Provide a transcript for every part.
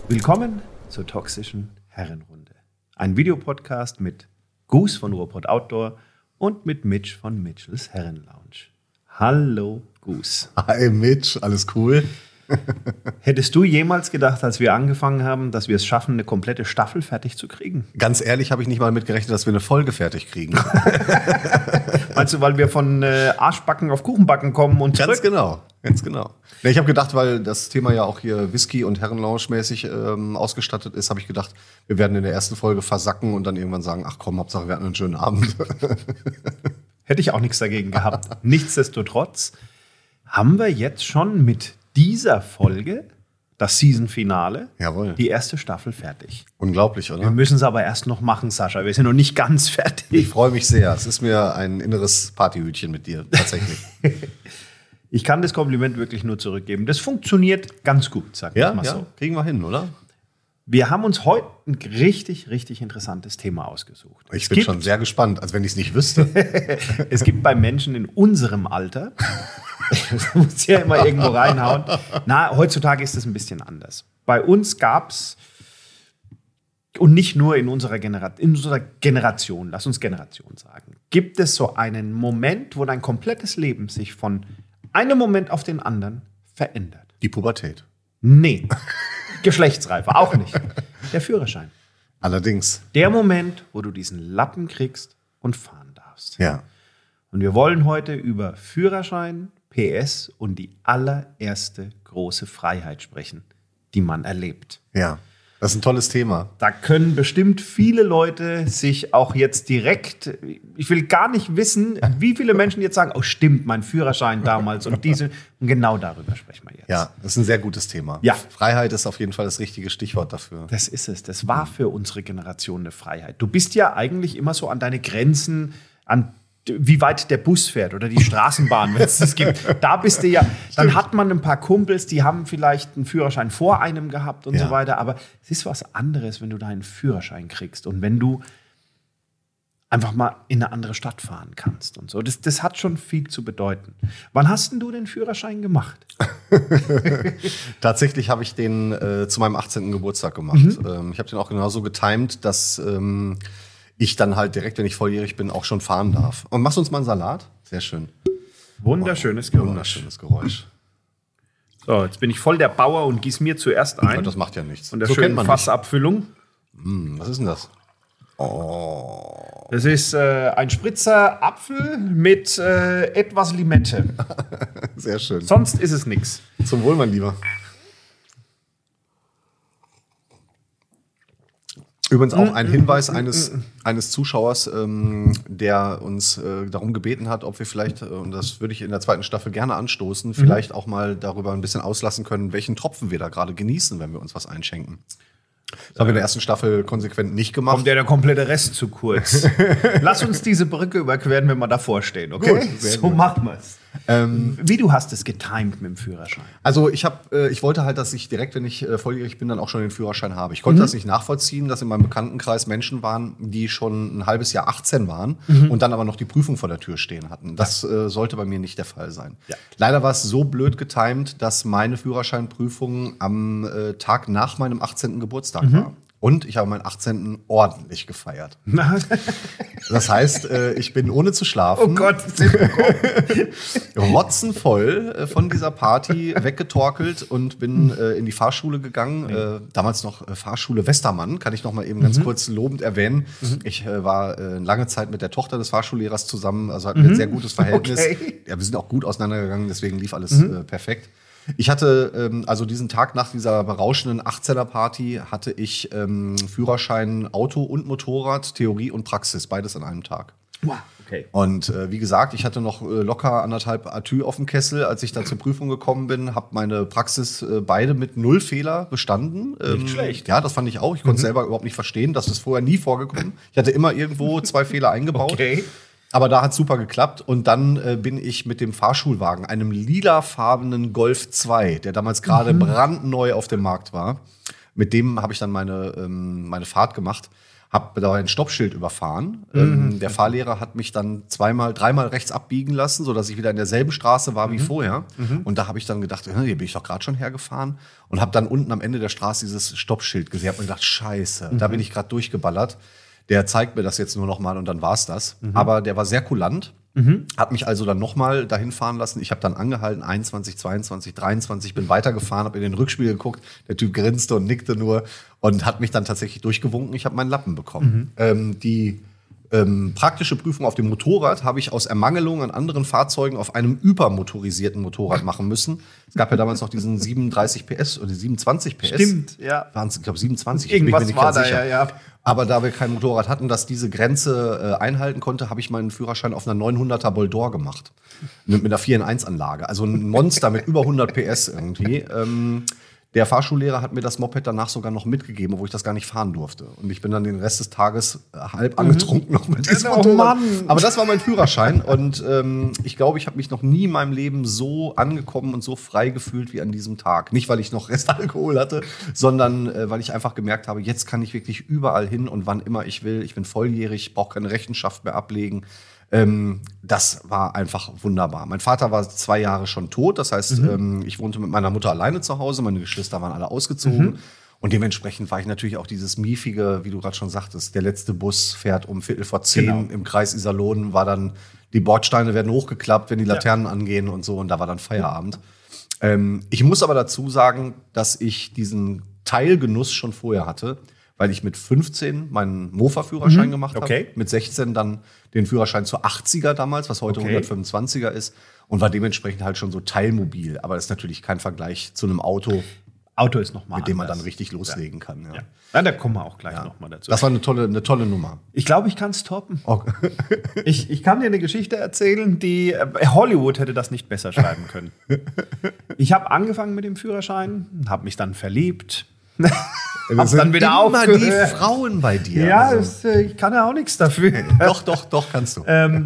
Willkommen zur toxischen Herrenrunde. Ein Videopodcast mit Gus von Ruhrpott Outdoor und mit Mitch von Mitchells Herrenlounge. Hallo Gus. Hi Mitch, alles cool? Hättest du jemals gedacht, als wir angefangen haben, dass wir es schaffen, eine komplette Staffel fertig zu kriegen? Ganz ehrlich, habe ich nicht mal mitgerechnet, dass wir eine Folge fertig kriegen. Meinst du, weil wir von Arschbacken auf Kuchenbacken kommen und zurück? Ganz genau. Ja, ich habe gedacht, weil das Thema ja auch hier Whisky- und Herrenlounge-mäßig ausgestattet ist, habe ich gedacht, wir werden in der ersten Folge versacken und dann irgendwann sagen, ach komm, Hauptsache wir hatten einen schönen Abend. Hätte ich auch nichts dagegen gehabt. Nichtsdestotrotz haben wir jetzt schon mit dieser Folge, das Season-Finale, Jawohl. Die erste Staffel fertig. Unglaublich, oder? Wir müssen es aber erst noch machen, Sascha. Wir sind noch nicht ganz fertig. Ich freue mich sehr. Es ist mir ein inneres Partyhütchen mit dir, tatsächlich. Ich kann das Kompliment wirklich nur zurückgeben. Das funktioniert ganz gut, sag ich mal so. Kriegen wir hin, oder? Wir haben uns heute ein richtig, richtig interessantes Thema ausgesucht. Ich bin schon sehr gespannt, als wenn ich es nicht wüsste. Es gibt bei Menschen in unserem Alter, das muss ja immer irgendwo reinhauen, heutzutage ist es ein bisschen anders. Bei uns gab es, und nicht nur in unserer Generation, lass uns Generation sagen, gibt es so einen Moment, wo dein komplettes Leben sich von einem Moment auf den anderen verändert. Die Pubertät. Nee, Geschlechtsreife auch nicht. Der Führerschein. Allerdings. Der Moment, wo du diesen Lappen kriegst und fahren darfst. Ja. Und wir wollen heute über Führerschein, PS und die allererste große Freiheit sprechen, die man erlebt. Ja, das ist ein tolles Thema. Da können bestimmt viele Leute sich auch jetzt direkt, ich will gar nicht wissen, wie viele Menschen jetzt sagen, oh stimmt, mein Führerschein damals und genau darüber sprechen wir jetzt. Ja, das ist ein sehr gutes Thema. Ja. Freiheit ist auf jeden Fall das richtige Stichwort dafür. Das ist es. Das war für unsere Generation eine Freiheit. Du bist ja eigentlich immer so an deine Grenzen, an wie weit der Bus fährt oder die Straßenbahn, wenn es das gibt. Da bist du ja, dann hat man ein paar Kumpels, die haben vielleicht einen Führerschein vor einem gehabt und so weiter. Aber es ist was anderes, wenn du deinen Führerschein kriegst und wenn du einfach mal in eine andere Stadt fahren kannst und so. Das hat schon viel zu bedeuten. Wann hast denn du den Führerschein gemacht? Tatsächlich habe ich den zu meinem 18. Geburtstag gemacht. Ich habe den auch genauso getimed, dass ich dann halt direkt, wenn ich volljährig bin, auch schon fahren darf. Und machst du uns mal einen Salat? Sehr schön. Wunderschönes Geräusch. Wunderschönes Geräusch. So, jetzt bin ich voll der Bauer und gieß mir zuerst ein. Das macht ja nichts. Und der schönen Fassabfüllung. Was ist denn das? Oh. Das ist ein Spritzer Apfel mit etwas Limette. Sehr schön. Sonst ist es nichts. Zum Wohl, mein Lieber. Übrigens auch ein Hinweis eines Zuschauers, der uns darum gebeten hat, ob wir vielleicht, und das würde ich in der zweiten Staffel gerne anstoßen, vielleicht auch mal darüber ein bisschen auslassen können, welchen Tropfen wir da gerade genießen, wenn wir uns was einschenken. Das haben wir in der ersten Staffel konsequent nicht gemacht. Kommt der komplette Rest zu kurz. Lass uns diese Brücke überqueren, wenn wir davor stehen, okay? Gut, so gut. machen wir es. Wie du hast es getimed mit dem Führerschein? Also ich wollte halt, dass ich direkt, wenn ich volljährig bin, dann auch schon den Führerschein habe. Ich konnte das nicht nachvollziehen, dass in meinem Bekanntenkreis Menschen waren, die schon ein halbes Jahr 18 waren und dann aber noch die Prüfung vor der Tür stehen hatten. Das sollte bei mir nicht der Fall sein. Ja. Leider war es so blöd getimed, dass meine Führerscheinprüfung am Tag nach meinem 18. Geburtstag war. Und ich habe meinen 18. ordentlich gefeiert. Das heißt, ich bin ohne zu schlafen, Oh Gott, rotzenvoll von dieser Party weggetorkelt und bin in die Fahrschule gegangen. Damals noch Fahrschule Westermann, kann ich noch mal eben ganz kurz lobend erwähnen. Ich war lange Zeit mit der Tochter des Fahrschullehrers zusammen, also hatten wir ein sehr gutes Verhältnis. Okay. Ja, wir sind auch gut auseinandergegangen, deswegen lief alles perfekt. Ich hatte, also diesen Tag nach dieser berauschenden 18er-Party, hatte ich Führerschein Auto und Motorrad, Theorie und Praxis, beides an einem Tag. Wow, okay. Und wie gesagt, ich hatte noch locker 1,5 Atü auf dem Kessel, als ich da zur Prüfung gekommen bin, habe meine Praxis beide mit 0 Fehler bestanden. Nicht schlecht. Ja, das fand ich auch. Ich konnte es selber überhaupt nicht verstehen, das ist vorher nie vorgekommen. Ich hatte immer irgendwo 2 Fehler eingebaut. Okay. Aber da hat es super geklappt und dann bin ich mit dem Fahrschulwagen, einem lilafarbenen Golf 2, der damals gerade brandneu auf dem Markt war, mit dem habe ich dann meine Fahrt gemacht. habe da ein Stoppschild überfahren. Der Fahrlehrer hat mich dann dreimal rechts abbiegen lassen, sodass ich wieder in derselben Straße war wie vorher. Und da habe ich dann gedacht, hier bin ich doch gerade schon hergefahren. Und habe dann unten am Ende der Straße dieses Stoppschild gesehen. Habe mir gedacht, scheiße, da bin ich gerade durchgeballert. Der zeigt mir das jetzt nur noch mal und dann war's das. Aber der war sehr kulant. Hat mich also dann nochmal dahin fahren lassen. Ich habe dann angehalten, 21, 22, 23, bin weitergefahren, habe in den Rückspiegel geguckt. Der Typ grinste und nickte nur und hat mich dann tatsächlich durchgewunken. Ich habe meinen Lappen bekommen. Die praktische Prüfung auf dem Motorrad habe ich aus Ermangelung an anderen Fahrzeugen auf einem übermotorisierten Motorrad machen müssen. Es gab ja damals noch diesen 37 PS oder 27 PS. Stimmt, ja. Waren es, ich glaube, 27. Irgendwas bin ich mir nicht war ganz da, sicher. ja. Aber da wir kein Motorrad hatten, das diese Grenze einhalten konnte, habe ich meinen Führerschein auf einer 900er Boldor gemacht. Mit einer 4-in-1-Anlage. Also ein Monster mit über 100 PS irgendwie. Der Fahrschullehrer hat mir das Moped danach sogar noch mitgegeben, obwohl ich das gar nicht fahren durfte. Und ich bin dann den Rest des Tages halb angetrunken noch mit diesem Motorrad. Aber das war mein Führerschein. Und ich glaube, ich habe mich noch nie in meinem Leben so angekommen und so frei gefühlt wie an diesem Tag. Nicht, weil ich noch Restalkohol hatte, sondern weil ich einfach gemerkt habe, jetzt kann ich wirklich überall hin und wann immer ich will. Ich bin volljährig, brauche keine Rechenschaft mehr ablegen. Das war einfach wunderbar. Mein Vater war 2 Jahre schon tot. Das heißt, ich wohnte mit meiner Mutter alleine zu Hause. Meine Geschwister waren alle ausgezogen. Und dementsprechend war ich natürlich auch dieses miefige, wie du gerade schon sagtest, der letzte Bus fährt um 10:15 Genau. im Kreis Iserlohn, war dann, die Bordsteine werden hochgeklappt, wenn die Laternen angehen und so. Und da war dann Feierabend. Ich muss aber dazu sagen, dass ich diesen Teilgenuss schon vorher hatte, weil ich mit 15 meinen Mofa-Führerschein gemacht habe. Mit 16 dann den Führerschein zur 80er damals, was heute 125er ist. Und war dementsprechend halt schon so teilmobil. Aber das ist natürlich kein Vergleich zu einem Auto, Auto ist nochmal mit dem man dann richtig loslegen kann. Ja, da kommen wir auch gleich nochmal dazu. Das war eine tolle Nummer. Ich glaube, ich kann es toppen. Okay. Ich kann dir eine Geschichte erzählen, die Hollywood hätte das nicht besser schreiben können. Ich habe angefangen mit dem Führerschein, habe mich dann verliebt. Das sind dann wieder immer die Frauen bei dir. Ja, ich kann ja auch nichts dafür. Doch, kannst du.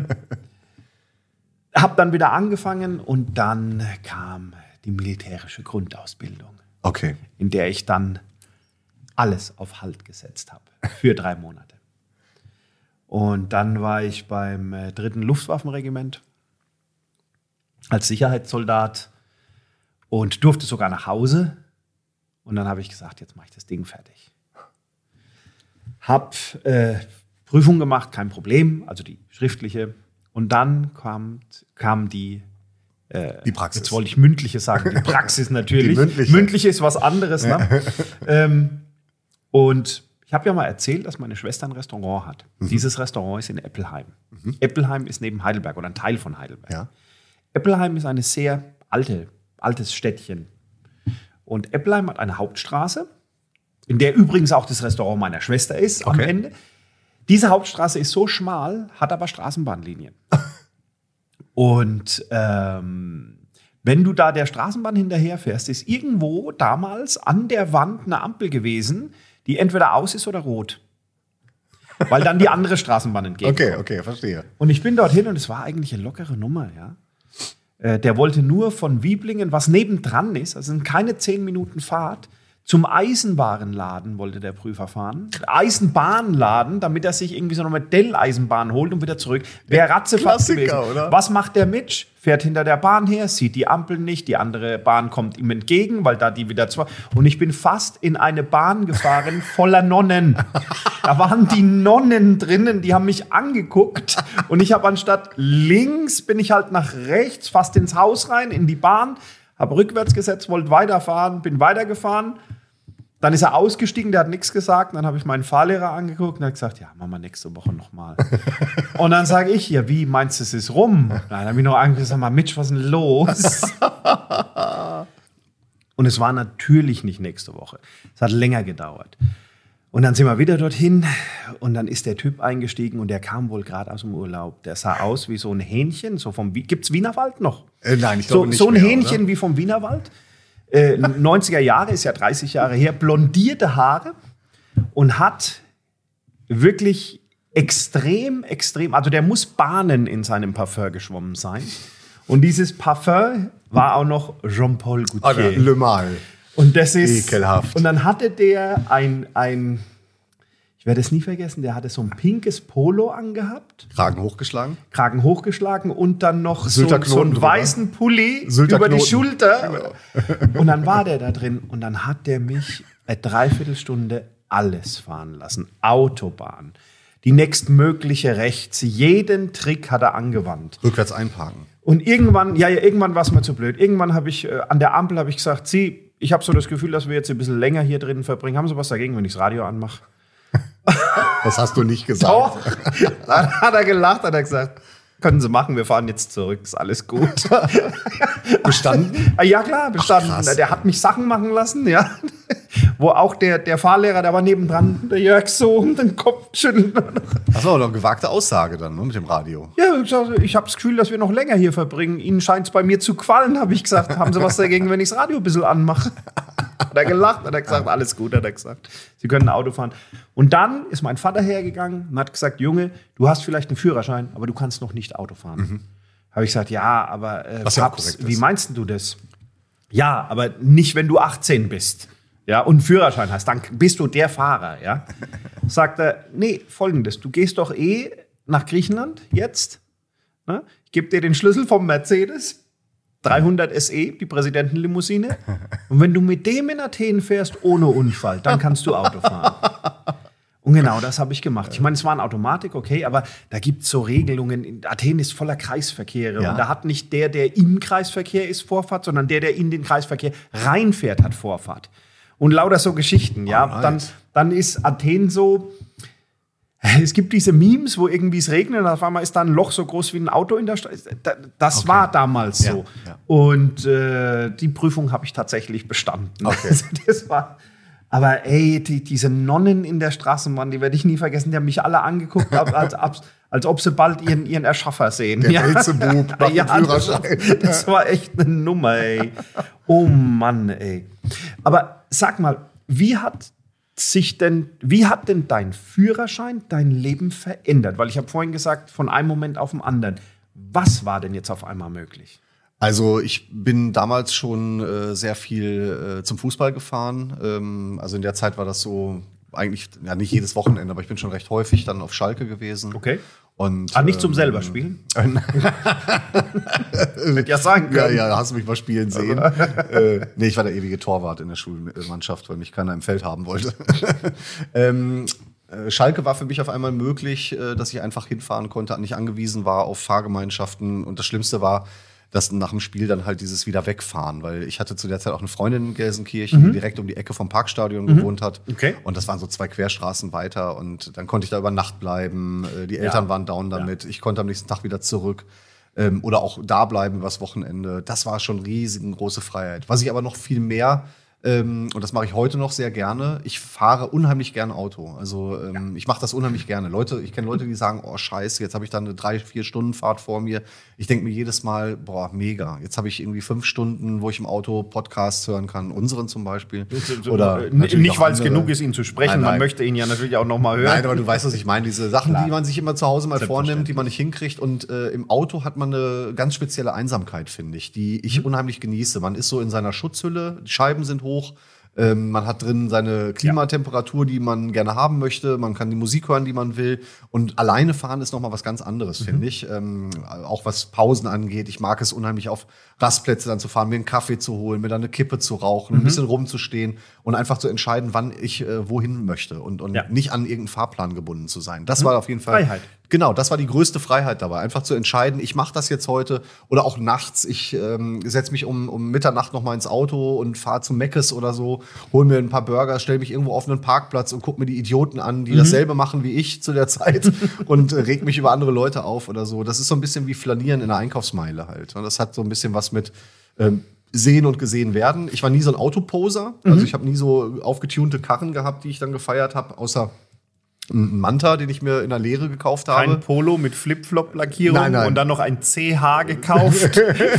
Hab dann wieder angefangen und dann kam die militärische Grundausbildung. Okay. In der ich dann alles auf Halt gesetzt habe. Für 3 Monate. Und dann war ich beim 3. Luftwaffenregiment als Sicherheitssoldat und durfte sogar nach Hause. Und dann habe ich gesagt, jetzt mache ich das Ding fertig. Hab Prüfung gemacht, kein Problem, also die schriftliche. Und dann kam die Praxis. Jetzt wollte ich mündliche sagen, die Praxis natürlich. Die mündliche ist was anderes. Ne? Und ich habe ja mal erzählt, dass meine Schwester ein Restaurant hat. Dieses Restaurant ist in Eppelheim. Eppelheim ist neben Heidelberg oder ein Teil von Heidelberg. Ja. Eppelheim ist eine sehr altes Städtchen. Und Eppelheim hat eine Hauptstraße, in der übrigens auch das Restaurant meiner Schwester ist am Ende. Diese Hauptstraße ist so schmal, hat aber Straßenbahnlinien. Und wenn du da der Straßenbahn hinterherfährst, ist irgendwo damals an der Wand eine Ampel gewesen, die entweder aus ist oder rot. Weil dann die andere Straßenbahn entgegenkommt. Okay, verstehe. Und ich bin dorthin und es war eigentlich eine lockere Nummer, ja. Der wollte nur von Wieblingen, was nebendran ist, also sind keine 10 Minuten Fahrt, zum Eisenbahnladen wollte der Prüfer fahren. Eisenbahnladen, damit er sich irgendwie so eine Modelleisenbahn holt und wieder zurück. Wäre ratzefatz gewesen. Oder? Was macht der Mitch? Fährt hinter der Bahn her, sieht die Ampel nicht, die andere Bahn kommt ihm entgegen, weil da die wieder zwei. Und ich bin fast in eine Bahn gefahren voller Nonnen. Da waren die Nonnen drinnen, die haben mich angeguckt. Und ich habe anstatt links, bin ich halt nach rechts, fast ins Haus rein, in die Bahn. Habe rückwärts gesetzt, wollte weiterfahren, bin weitergefahren. Dann ist er ausgestiegen, der hat nichts gesagt. Dann habe ich meinen Fahrlehrer angeguckt und er hat gesagt, ja, machen wir nächste Woche nochmal. Und dann sage ich, ja, wie, meinst du, es ist rum? Dann habe ich noch angeguckt, sag mal, Mitch, was ist denn los? Und es war natürlich nicht nächste Woche. Es hat länger gedauert. Und dann sind wir wieder dorthin und dann ist der Typ eingestiegen und der kam wohl gerade aus dem Urlaub. Der sah aus wie so ein Hähnchen, so vom gibt's Wienerwald noch? Nein, ich glaube nicht so ein mehr, Hähnchen oder? wie vom Wienerwald. 90er Jahre, ist ja 30 Jahre her, blondierte Haare und hat wirklich extrem, also der muss Bahnen in seinem Parfum geschwommen sein. Und dieses Parfum war auch noch Jean-Paul Gaultier. Le Mal. Und das ist ekelhaft. Und dann hatte der ein Ich werde es nie vergessen, der hatte so ein pinkes Polo angehabt. Kragen hochgeschlagen und dann noch so Sylter einen Knoten drüber. weißen Pulli Sylter über die Knoten. Schulter. Und dann war der da drin und dann hat der mich eine Dreiviertelstunde alles fahren lassen. Autobahn, die nächstmögliche rechts, jeden Trick hat er angewandt. Rückwärts einparken. Und irgendwann war es mir zu blöd. Irgendwann habe ich an der Ampel gesagt, ich habe so das Gefühl, dass wir jetzt ein bisschen länger hier drinnen verbringen. Haben Sie was dagegen, wenn ich das Radio anmache? Das hast du nicht gesagt. Doch. Dann hat er gelacht, hat er gesagt, können Sie machen, wir fahren jetzt zurück, ist alles gut. Bestanden? Ja klar, bestanden. Ach, krass. Der hat mich Sachen machen lassen, ja. Wo auch der Fahrlehrer, der war nebendran, der Jörg so um den Kopf schütteln. Achso, noch eine gewagte Aussage dann, ne, mit dem Radio. Ja, ich habe das Gefühl, dass wir noch länger hier verbringen. Ihnen scheint es bei mir zu gefallen, habe ich gesagt. Haben Sie was dagegen, wenn ich das Radio ein bisschen anmache? Hat er gelacht, hat er gesagt, alles gut, hat er gesagt. Sie können ein Auto fahren. Und dann ist mein Vater hergegangen und hat gesagt, Junge, du hast vielleicht einen Führerschein, aber du kannst noch nicht Auto fahren. Habe ich gesagt, ja, aber Was ja auch Paps, korrekt ist. wie meinst du das? Ja, aber nicht, wenn du 18 bist. Ja, und einen Führerschein hast, dann bist du der Fahrer, ja. Sagt er, nee, Folgendes, du gehst doch nach Griechenland jetzt. Ne? Ich gebe dir den Schlüssel vom Mercedes, 300 SE, die Präsidentenlimousine. Und wenn du mit dem in Athen fährst, ohne Unfall, dann kannst du Auto fahren. Und genau das habe ich gemacht. Ich meine, es war eine Automatik, okay, aber da gibt es so Regelungen. Athen ist voller Kreisverkehre. Ja. Und da hat nicht der im Kreisverkehr ist, Vorfahrt, sondern der in den Kreisverkehr reinfährt, hat Vorfahrt. Und lauter so Geschichten, ja. Alright. Dann ist Athen so. Es gibt diese Memes, wo irgendwie es regnet und auf einmal ist da ein Loch so groß wie ein Auto in der Straße. Das war damals so. Ja. Und die Prüfung habe ich tatsächlich bestanden. Okay. Also das war. Aber ey, diese Nonnen in der Straßenbahn, die werde ich nie vergessen. Die haben mich alle angeguckt, als ob sie bald ihren Erschaffer sehen. Der Beelzebub macht den Führerschein. Das war echt eine Nummer, ey. Oh Mann, ey. Aber sag mal, wie hat denn dein Führerschein dein Leben verändert? Weil ich habe vorhin gesagt, von einem Moment auf den anderen. Was war denn jetzt auf einmal möglich? Also ich bin damals schon sehr viel zum Fußball gefahren. Also in der Zeit war das so eigentlich, ja nicht jedes Wochenende, aber ich bin schon recht häufig dann auf Schalke gewesen. Okay. Und, Nicht zum selber spielen? Hätte ja sagen können. Ja, da hast du mich mal spielen sehen. Nee, ich war der ewige Torwart in der Schulmannschaft, weil mich keiner im Feld haben wollte. Schalke war für mich auf einmal möglich, dass ich einfach hinfahren konnte, nicht angewiesen war auf Fahrgemeinschaften. Und das Schlimmste war, dass nach dem Spiel dann halt dieses wieder wegfahren, weil ich hatte zu der Zeit auch eine Freundin in Gelsenkirchen, die direkt um die Ecke vom Parkstadion gewohnt hat. Okay. Und das waren so 2 Querstraßen weiter und dann konnte ich da über Nacht bleiben. Die Eltern waren down damit. Ich konnte am nächsten Tag wieder zurück. Oder auch da bleiben übers Wochenende. Das war schon riesengroße Freiheit. Was ich aber noch viel mehr und das mache ich heute noch sehr gerne. Ich fahre unheimlich gerne Auto. Also ich mache das unheimlich gerne. Ich kenne Leute, die sagen, oh scheiße, jetzt habe ich dann eine 3-4 Stunden Fahrt vor mir. Ich denke mir jedes Mal, boah, mega. Jetzt habe ich irgendwie 5 Stunden, wo ich im Auto Podcasts hören kann. Unseren zum Beispiel. Oder nicht, weil es genug ist, ihn zu sprechen. Nein. Man möchte ihn ja natürlich auch noch mal hören. Nein, aber du weißt, was ich meine. Diese Sachen, Klar. die man sich immer zu Hause mal vornimmt, Selbstverständlich. die man nicht hinkriegt. Und im Auto hat man eine ganz spezielle Einsamkeit, finde ich, die ich unheimlich genieße. Man ist so in seiner Schutzhülle, die Scheiben sind hoch. Man hat drin seine Klimatemperatur, die man gerne haben möchte. Man kann die Musik hören, die man will. Und alleine fahren ist noch mal was ganz anderes, finde ich. Auch was Pausen angeht. Ich mag es unheimlich, auf Rastplätze dann zu fahren, mir einen Kaffee zu holen, mir dann eine Kippe zu rauchen, ein bisschen rumzustehen und einfach zu entscheiden, wann ich wohin möchte und nicht an irgendeinen Fahrplan gebunden zu sein. Das war auf jeden Fall Freiheit. Genau, das war die größte Freiheit dabei. Einfach zu entscheiden, ich mache das jetzt heute oder auch nachts. Ich setze mich um Mitternacht noch mal ins Auto und fahre zu Meckes oder so, hol mir ein paar Burger, stelle mich irgendwo auf einen Parkplatz und guck mir die Idioten an, die dasselbe machen wie ich zu der Zeit und reg mich über andere Leute auf oder so. Das ist so ein bisschen wie Flanieren in der Einkaufsmeile halt. Und das hat so ein bisschen was mit sehen und gesehen werden. Ich war nie so ein Autoposer. Also ich habe nie so aufgetunte Karren gehabt, die ich dann gefeiert habe, außer ein Manta, den ich mir in der Lehre gekauft habe. Ein Polo mit Flip-Flop-Lackierung Nein. und dann noch ein CH gekauft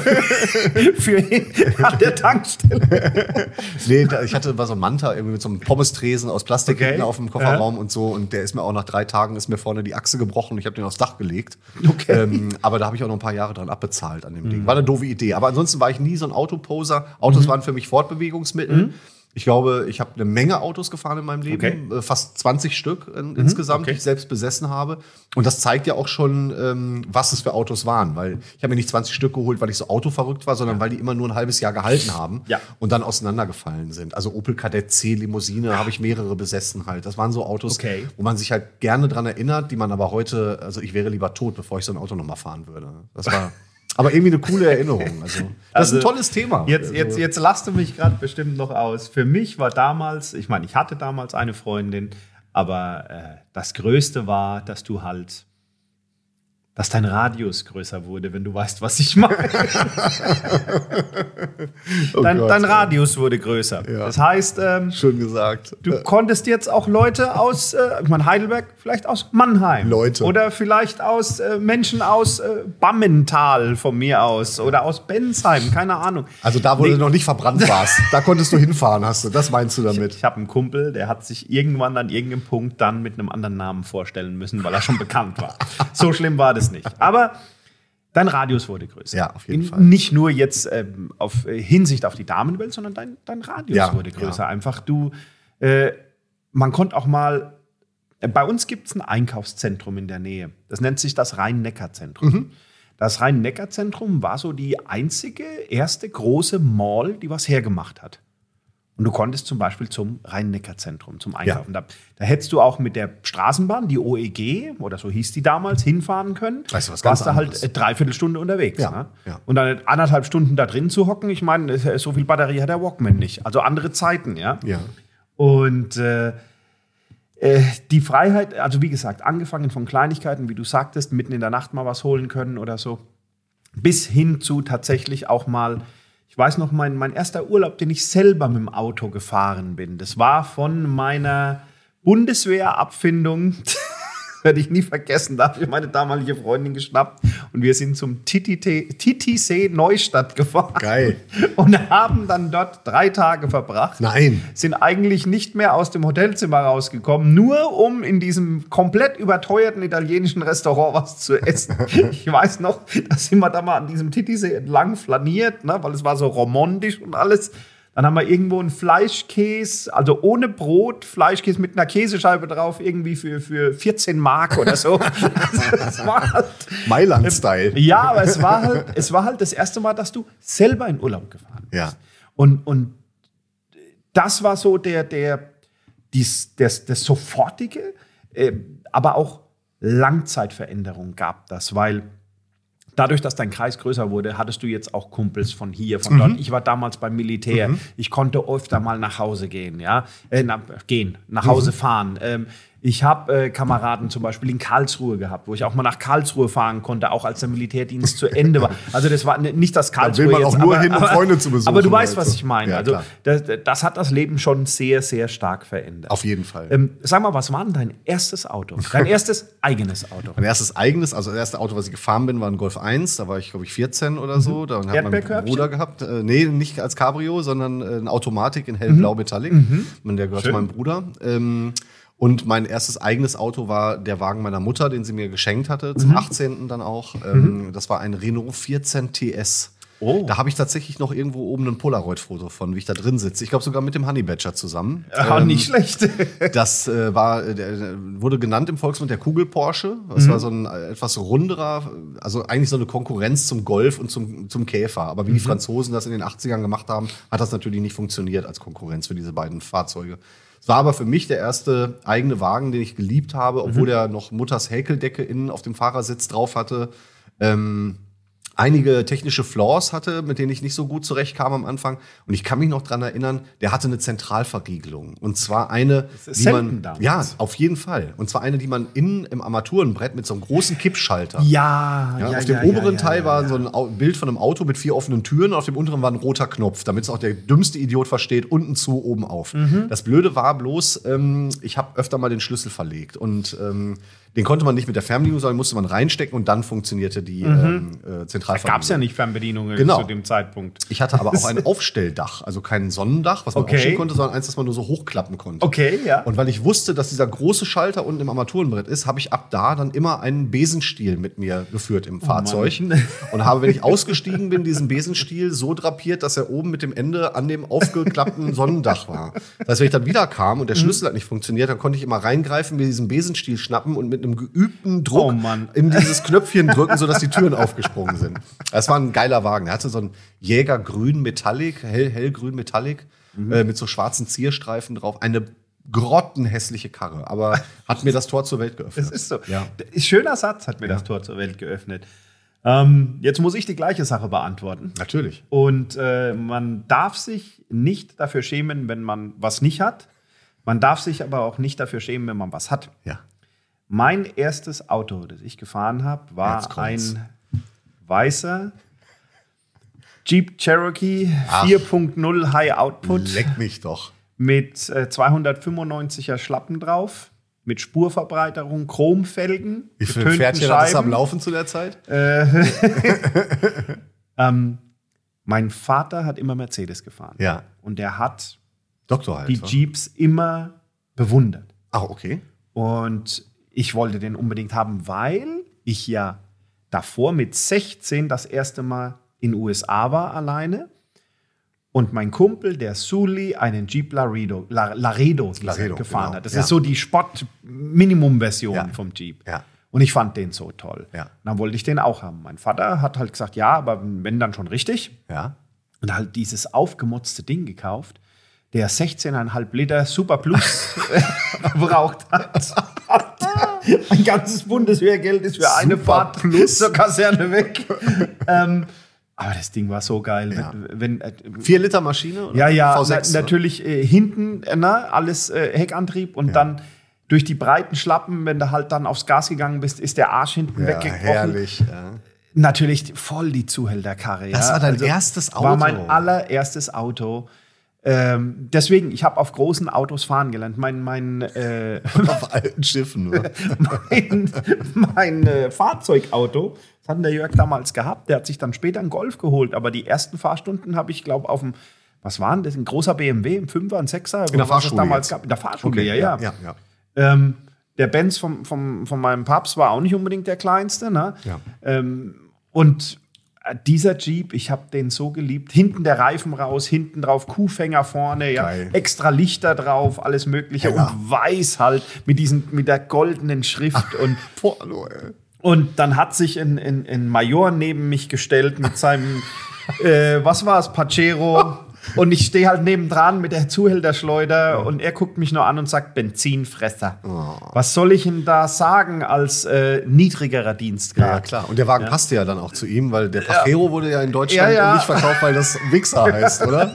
für an der Tankstelle. Nee, ich hatte so ein Manta irgendwie mit so einem Pommestresen aus Plastik Okay. hinten auf dem Kofferraum und so. Und der ist mir auch nach 3 Tagen ist mir vorne die Achse gebrochen und ich habe den aufs Dach gelegt. Okay. Aber da habe ich auch noch ein paar Jahre dran abbezahlt an dem Ding. War eine doofe Idee. Aber ansonsten war ich nie so ein Autoposer. Autos waren für mich Fortbewegungsmittel. Ich glaube, ich habe eine Menge Autos gefahren in meinem Leben, fast 20 Stück insgesamt, die ich selbst besessen habe. Und das zeigt ja auch schon, was es für Autos waren. Weil ich habe mir nicht 20 Stück geholt, weil ich so autoverrückt war, sondern weil die immer nur ein halbes Jahr gehalten haben und dann auseinandergefallen sind. Also Opel Kadett C Limousine habe ich mehrere besessen halt. Das waren so Autos, wo man sich halt gerne dran erinnert, die man aber heute, also ich wäre lieber tot, bevor ich so ein Auto nochmal fahren würde. Das war aber irgendwie eine coole Erinnerung. Also, das ist ein tolles Thema. Jetzt lasst du mich gerade bestimmt noch aus. Für mich war damals, ich meine, ich hatte damals eine Freundin, aber das Größte war, dass dein Radius größer wurde, wenn du weißt, was ich meine. Dein Radius wurde größer. Ja. Das heißt, schön gesagt. Du konntest jetzt auch Leute aus, ich meine Heidelberg, vielleicht aus Mannheim. Oder vielleicht aus Menschen aus Bammental von mir aus oder aus Bensheim, keine Ahnung. Also da, wo du noch nicht verbrannt warst, da konntest du hinfahren, das meinst du damit? Ich habe einen Kumpel, der hat sich irgendwann an irgendeinem Punkt dann mit einem anderen Namen vorstellen müssen, weil er schon bekannt war. So schlimm war das nicht. Aber dein Radius wurde größer. Ja, auf jeden Fall. Nicht nur jetzt Hinsicht auf die Damenwelt, sondern dein Radius wurde größer. Einfach man konnte auch mal, bei uns gibt es ein Einkaufszentrum in der Nähe. Das nennt sich das Rhein-Neckar-Zentrum. Das Rhein-Neckar-Zentrum war so die einzige, erste große Mall, die was hergemacht hat. Und du konntest zum Beispiel zum Rhein-Neckar-Zentrum, zum Einkaufen. Da hättest du auch mit der Straßenbahn, die OEG, oder so hieß die damals, hinfahren können. Weißt du, was warst du halt 3/4 Stunde unterwegs. Ne? Ja. Und dann 1,5 Stunden da drin zu hocken, ich meine, so viel Batterie hat der Walkman nicht. Also andere Zeiten, ja. Und die Freiheit, also wie gesagt, angefangen von Kleinigkeiten, wie du sagtest, mitten in der Nacht mal was holen können oder so, bis hin zu tatsächlich auch mal. Ich weiß noch, mein erster Urlaub, den ich selber mit dem Auto gefahren bin, das war von meiner Bundeswehrabfindung, werde ich nie vergessen, da habe ich meine damalige Freundin geschnappt und wir sind zum TTC Neustadt gefahren. Geil. Und haben dann dort 3 Tage verbracht. Nein. Sind eigentlich nicht mehr aus dem Hotelzimmer rausgekommen, nur um in diesem komplett überteuerten italienischen Restaurant was zu essen. Ich weiß noch, da sind wir da mal an diesem TTC entlang flaniert, ne, weil es war so romantisch und alles. Dann haben wir irgendwo einen Fleischkäse, also ohne Brot, Fleischkäse mit einer Käsescheibe drauf, irgendwie für 14 Mark oder so. Das war halt, Mailand-Style. Ja, aber es war halt das erste Mal, dass du selber in Urlaub gefahren bist. Ja. Und das war so das Sofortige, aber auch Langzeitveränderung gab das, weil dadurch, dass dein Kreis größer wurde, hattest du jetzt auch Kumpels von hier, von dort. Ich war damals beim Militär. Ich konnte öfter mal nach Hause gehen, nach Hause fahren. Ich habe Kameraden zum Beispiel in Karlsruhe gehabt, wo ich auch mal nach Karlsruhe fahren konnte, auch als der Militärdienst zu Ende war. Also das war nicht das Karlsruhe. Da will man auch nur hin, um Freunde zu besuchen. Aber du weißt, was ich meine. Ja, also das hat das Leben schon sehr, sehr stark verändert. Auf jeden Fall. Sag mal, was war denn dein erstes Auto? Dein erstes eigenes Auto? Mein erstes eigenes, also das erste Auto, was ich gefahren bin, war ein Golf 1. Da war ich, glaube ich, 14 oder so. Da hat mein Bruder gehabt. Nee, nicht als Cabrio, sondern eine Automatik in hellblau Metallic. Der gehört zu meinem Bruder. Und mein erstes eigenes Auto war der Wagen meiner Mutter, den sie mir geschenkt hatte, zum 18. dann auch. Das war ein Renault 14 TS. Oh. Da habe ich tatsächlich noch irgendwo oben ein Polaroid-Foto von, wie ich da drin sitze. Ich glaube sogar mit dem Honey Badger zusammen. Nicht schlecht. Das wurde genannt im Volksmund der Kugel-Porsche. Das war so ein etwas runderer, also eigentlich so eine Konkurrenz zum Golf und zum Käfer. Aber wie die Franzosen das in den 80ern gemacht haben, hat das natürlich nicht funktioniert als Konkurrenz für diese beiden Fahrzeuge. Es war aber für mich der erste eigene Wagen, den ich geliebt habe, obwohl er noch Mutters Häkeldecke innen auf dem Fahrersitz drauf hatte. Einige technische Flaws hatte, mit denen ich nicht so gut zurechtkam am Anfang. Und ich kann mich noch dran erinnern, der hatte eine Zentralverriegelung. Und zwar eine, die man damals. Ja, auf jeden Fall. Und zwar eine, die man innen im Armaturenbrett mit so einem großen Kippschalter. Auf dem oberen Teil war so ein Bild von einem Auto mit 4 offenen Türen. Auf dem unteren war ein roter Knopf, damit es auch der dümmste Idiot versteht. Unten zu, oben auf. Das Blöde war bloß, ich habe öfter mal den Schlüssel verlegt. Und den konnte man nicht mit der Fernbedienung, sondern musste man reinstecken und dann funktionierte die Zentralverriegelung. Zentralverbindung. Gab es ja nicht Fernbedienungen zu dem Zeitpunkt. Ich hatte aber auch ein Aufstelldach, also kein Sonnendach, was man aufstellen konnte, sondern eins, das man nur so hochklappen konnte. Okay, ja. Und weil ich wusste, dass dieser große Schalter unten im Armaturenbrett ist, habe ich ab da dann immer einen Besenstiel mit mir geführt im Fahrzeug. Und habe, wenn ich ausgestiegen bin, diesen Besenstiel so drapiert, dass er oben mit dem Ende an dem aufgeklappten Sonnendach war. Das heißt, wenn ich dann wieder kam und der Schlüssel hat nicht funktioniert, dann konnte ich immer reingreifen, mir diesen Besenstiel schnappen und mit einem geübten Druck in dieses Knöpfchen drücken, sodass die Türen aufgesprungen sind. Das war ein geiler Wagen. Er hatte so einen Jägergrün Metallic, hellgrün Metallic, mit so schwarzen Zierstreifen drauf. Eine grottenhässliche Karre, aber hat mir das Tor zur Welt geöffnet. Das ist so. Ja. Schöner Satz, hat mir das Tor zur Welt geöffnet. Jetzt muss ich die gleiche Sache beantworten. Natürlich. Und man darf sich nicht dafür schämen, wenn man was nicht hat. Man darf sich aber auch nicht dafür schämen, wenn man was hat. Ja. Mein erstes Auto, das ich gefahren habe, war ein weißer Jeep Cherokee 4.0 High Output. Leck mich doch. Mit 295er Schlappen drauf, mit Spurverbreiterung, Chromfelgen. Wie viel Pferdchen hat das am Laufen zu der Zeit? Mein Vater hat immer Mercedes gefahren. Ja. Und der hat Doktor halt, die Jeeps immer bewundert. Ah, okay. Und ich wollte den unbedingt haben, weil ich ja davor mit 16 das erste Mal in den USA war alleine. Und mein Kumpel, der Sully, einen Jeep Laredo gefahren hat. Das ist so die Sport-Minimum-Version vom Jeep. Ja. Und ich fand den so toll. Ja. Und dann wollte ich den auch haben. Mein Vater hat halt gesagt, ja, aber wenn dann schon richtig. Ja. Und halt dieses aufgemotzte Ding gekauft, der 16,5 Liter Super Plus verbraucht hat. Ein ganzes Bundeswehrgeld ist für eine Fahrt plus zur Kaserne weg. Aber das Ding war so geil. Ja. 4 Liter Maschine? Oder? Ja, V6, natürlich hinten alles Heckantrieb und dann durch die breiten Schlappen, wenn du halt dann aufs Gas gegangen bist, ist der Arsch hinten weggebrochen. Herrlich. Ja. Natürlich voll die Zuhälterkarre. Das war dein erstes Auto? War mein allererstes Auto. Deswegen, ich habe auf großen Autos fahren gelernt. Auf alten Schiffen nur. mein Fahrzeugauto, das hat der Jörg damals gehabt, der hat sich dann später einen Golf geholt, aber die ersten Fahrstunden habe ich, glaube auf dem, was war denn das, ein großer BMW, ein 5er, ein 6er? In der Fahrschule damals gab. In der Fahrschule, okay, ja. Der Benz von meinem Papst war auch nicht unbedingt der kleinste, ne? Ja. Und dieser Jeep, ich habe den so geliebt. Hinten der Reifen raus, hinten drauf Kuhfänger vorne, extra Lichter drauf, alles Mögliche und weiß halt mit der goldenen Schrift und dann hat sich ein Major neben mich gestellt mit seinem was war es, Pajero. Und ich stehe halt nebendran mit der Zuhälterschleuder und er guckt mich nur an und sagt, Benzinfresser. Oh. Was soll ich denn da sagen als niedrigerer Dienstgrad? Ja, klar. Und der Wagen passte ja dann auch zu ihm, weil der Pajero wurde ja in Deutschland nicht verkauft, weil das Wichser heißt, oder?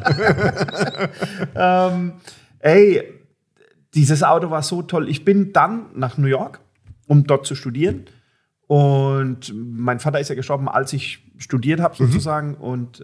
Dieses Auto war so toll. Ich bin dann nach New York, um dort zu studieren. Und mein Vater ist ja gestorben, als ich studiert habe, sozusagen. Und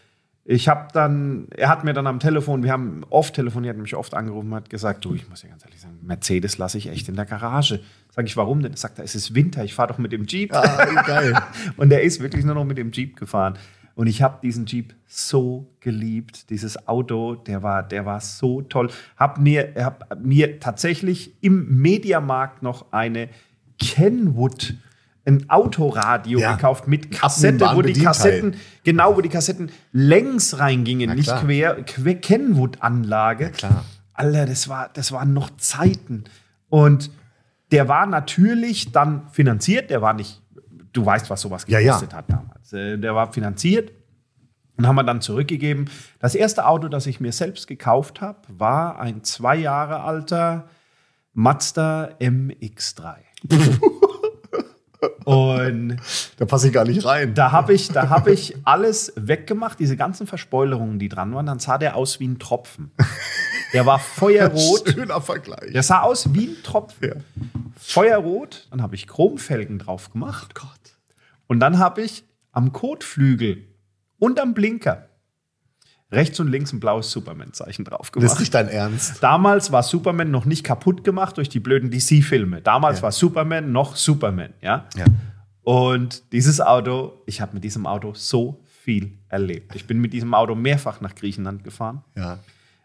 er hat mir dann am Telefon, wir haben oft telefoniert, mich oft angerufen, hat gesagt, du, ich muss ja ganz ehrlich sagen, Mercedes lasse ich echt in der Garage. Sag ich, warum denn? Sagt er, es ist Winter, ich fahre doch mit dem Jeep. Ah, geil. Und er ist wirklich nur noch mit dem Jeep gefahren. Und ich habe diesen Jeep so geliebt, dieses Auto, der war so toll. Hab mir tatsächlich im Mediamarkt noch eine Kenwood, ein Autoradio gekauft mit Kassette, wo die Kassetten längs reingingen, nicht quer Kenwood-Anlage. Ja, klar. Alter, das waren noch Zeiten. Und der war natürlich dann finanziert, der war nicht, du weißt, was sowas gekostet hat damals. Der war finanziert und haben wir dann zurückgegeben. Das erste Auto, das ich mir selbst gekauft habe, war ein 2 Jahre alter Mazda MX-3. Und da passe ich gar nicht rein. Da hab ich alles weggemacht, diese ganzen Verspoilerungen, die dran waren. Dann sah der aus wie ein Tropfen. Der war feuerrot. Schöner Vergleich. Der sah aus wie ein Tropfen. Ja. Feuerrot. Dann habe ich Chromfelgen drauf gemacht. Oh Gott. Und dann habe ich am Kotflügel und am Blinker rechts und links ein blaues Superman-Zeichen drauf gemacht. Das ist nicht dein Ernst. Damals war Superman noch nicht kaputt gemacht durch die blöden DC-Filme. Damals war Superman noch Superman, ja? Und dieses Auto, ich habe mit diesem Auto so viel erlebt. Ich bin mit diesem Auto mehrfach nach Griechenland gefahren. Ja.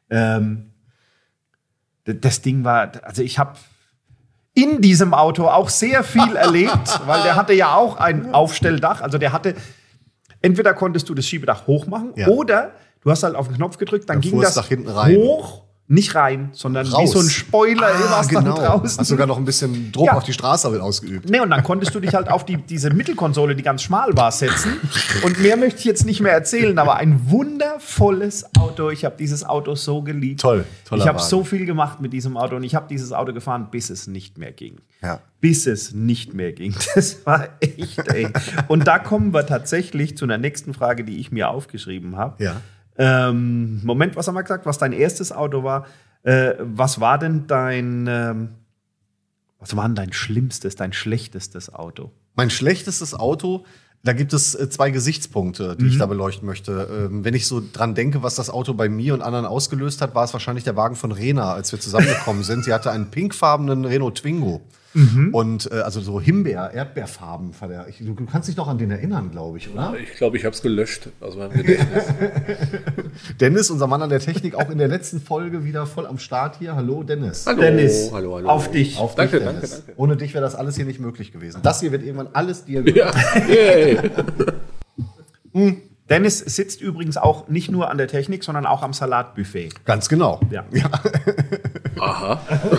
Das Ding war, also ich habe in diesem Auto auch sehr viel erlebt, weil der hatte ja auch ein Aufstelldach. Also der hatte, entweder konntest du das Schiebedach hochmachen oder du hast halt auf den Knopf gedrückt, dann ging das nach hinten rein. Hoch, nicht rein, sondern wie so ein Spoiler war es dann draußen. Hast sogar noch ein bisschen Druck auf die Straße ausgeübt. Nee, und dann konntest du dich halt auf diese Mittelkonsole, die ganz schmal war, setzen. Und mehr möchte ich jetzt nicht mehr erzählen, aber ein wundervolles Auto. Ich habe dieses Auto so geliebt. Toller Ich habe Wagen. so viel gemacht mit diesem Auto und ich habe dieses Auto gefahren, bis es nicht mehr ging. Ja. Bis es nicht mehr ging. Das war echt, ey. Und da kommen wir tatsächlich zu einer nächsten Frage, die ich mir aufgeschrieben habe. Ja. Moment, was haben wir gesagt? Was dein erstes Auto war? Was war denn dein schlimmstes, dein schlechtestes Auto? Mein schlechtestes Auto, da gibt es 2 Gesichtspunkte, die ich da beleuchten möchte. Wenn ich so dran denke, was das Auto bei mir und anderen ausgelöst hat, war es wahrscheinlich der Wagen von Rena, als wir zusammengekommen sind. Sie hatte einen pinkfarbenen Renault Twingo. Und also so Erdbeerfarben. Du kannst dich doch an den erinnern, glaube ich, oder? Ich glaube, ich habe es gelöscht aus meinem Gedächtnis. Dennis, unser Mann an der Technik, auch in der letzten Folge wieder voll am Start hier. Hallo, Dennis. Hallo, Dennis, hallo. auf dich. Auf Danke, dich, danke, Dennis. danke. Ohne dich wäre das alles hier nicht möglich gewesen. Das hier wird irgendwann alles dir Ja, yay. Dennis sitzt übrigens auch nicht nur an der Technik, sondern auch am Salatbuffet. Ganz genau. Ja. Aha.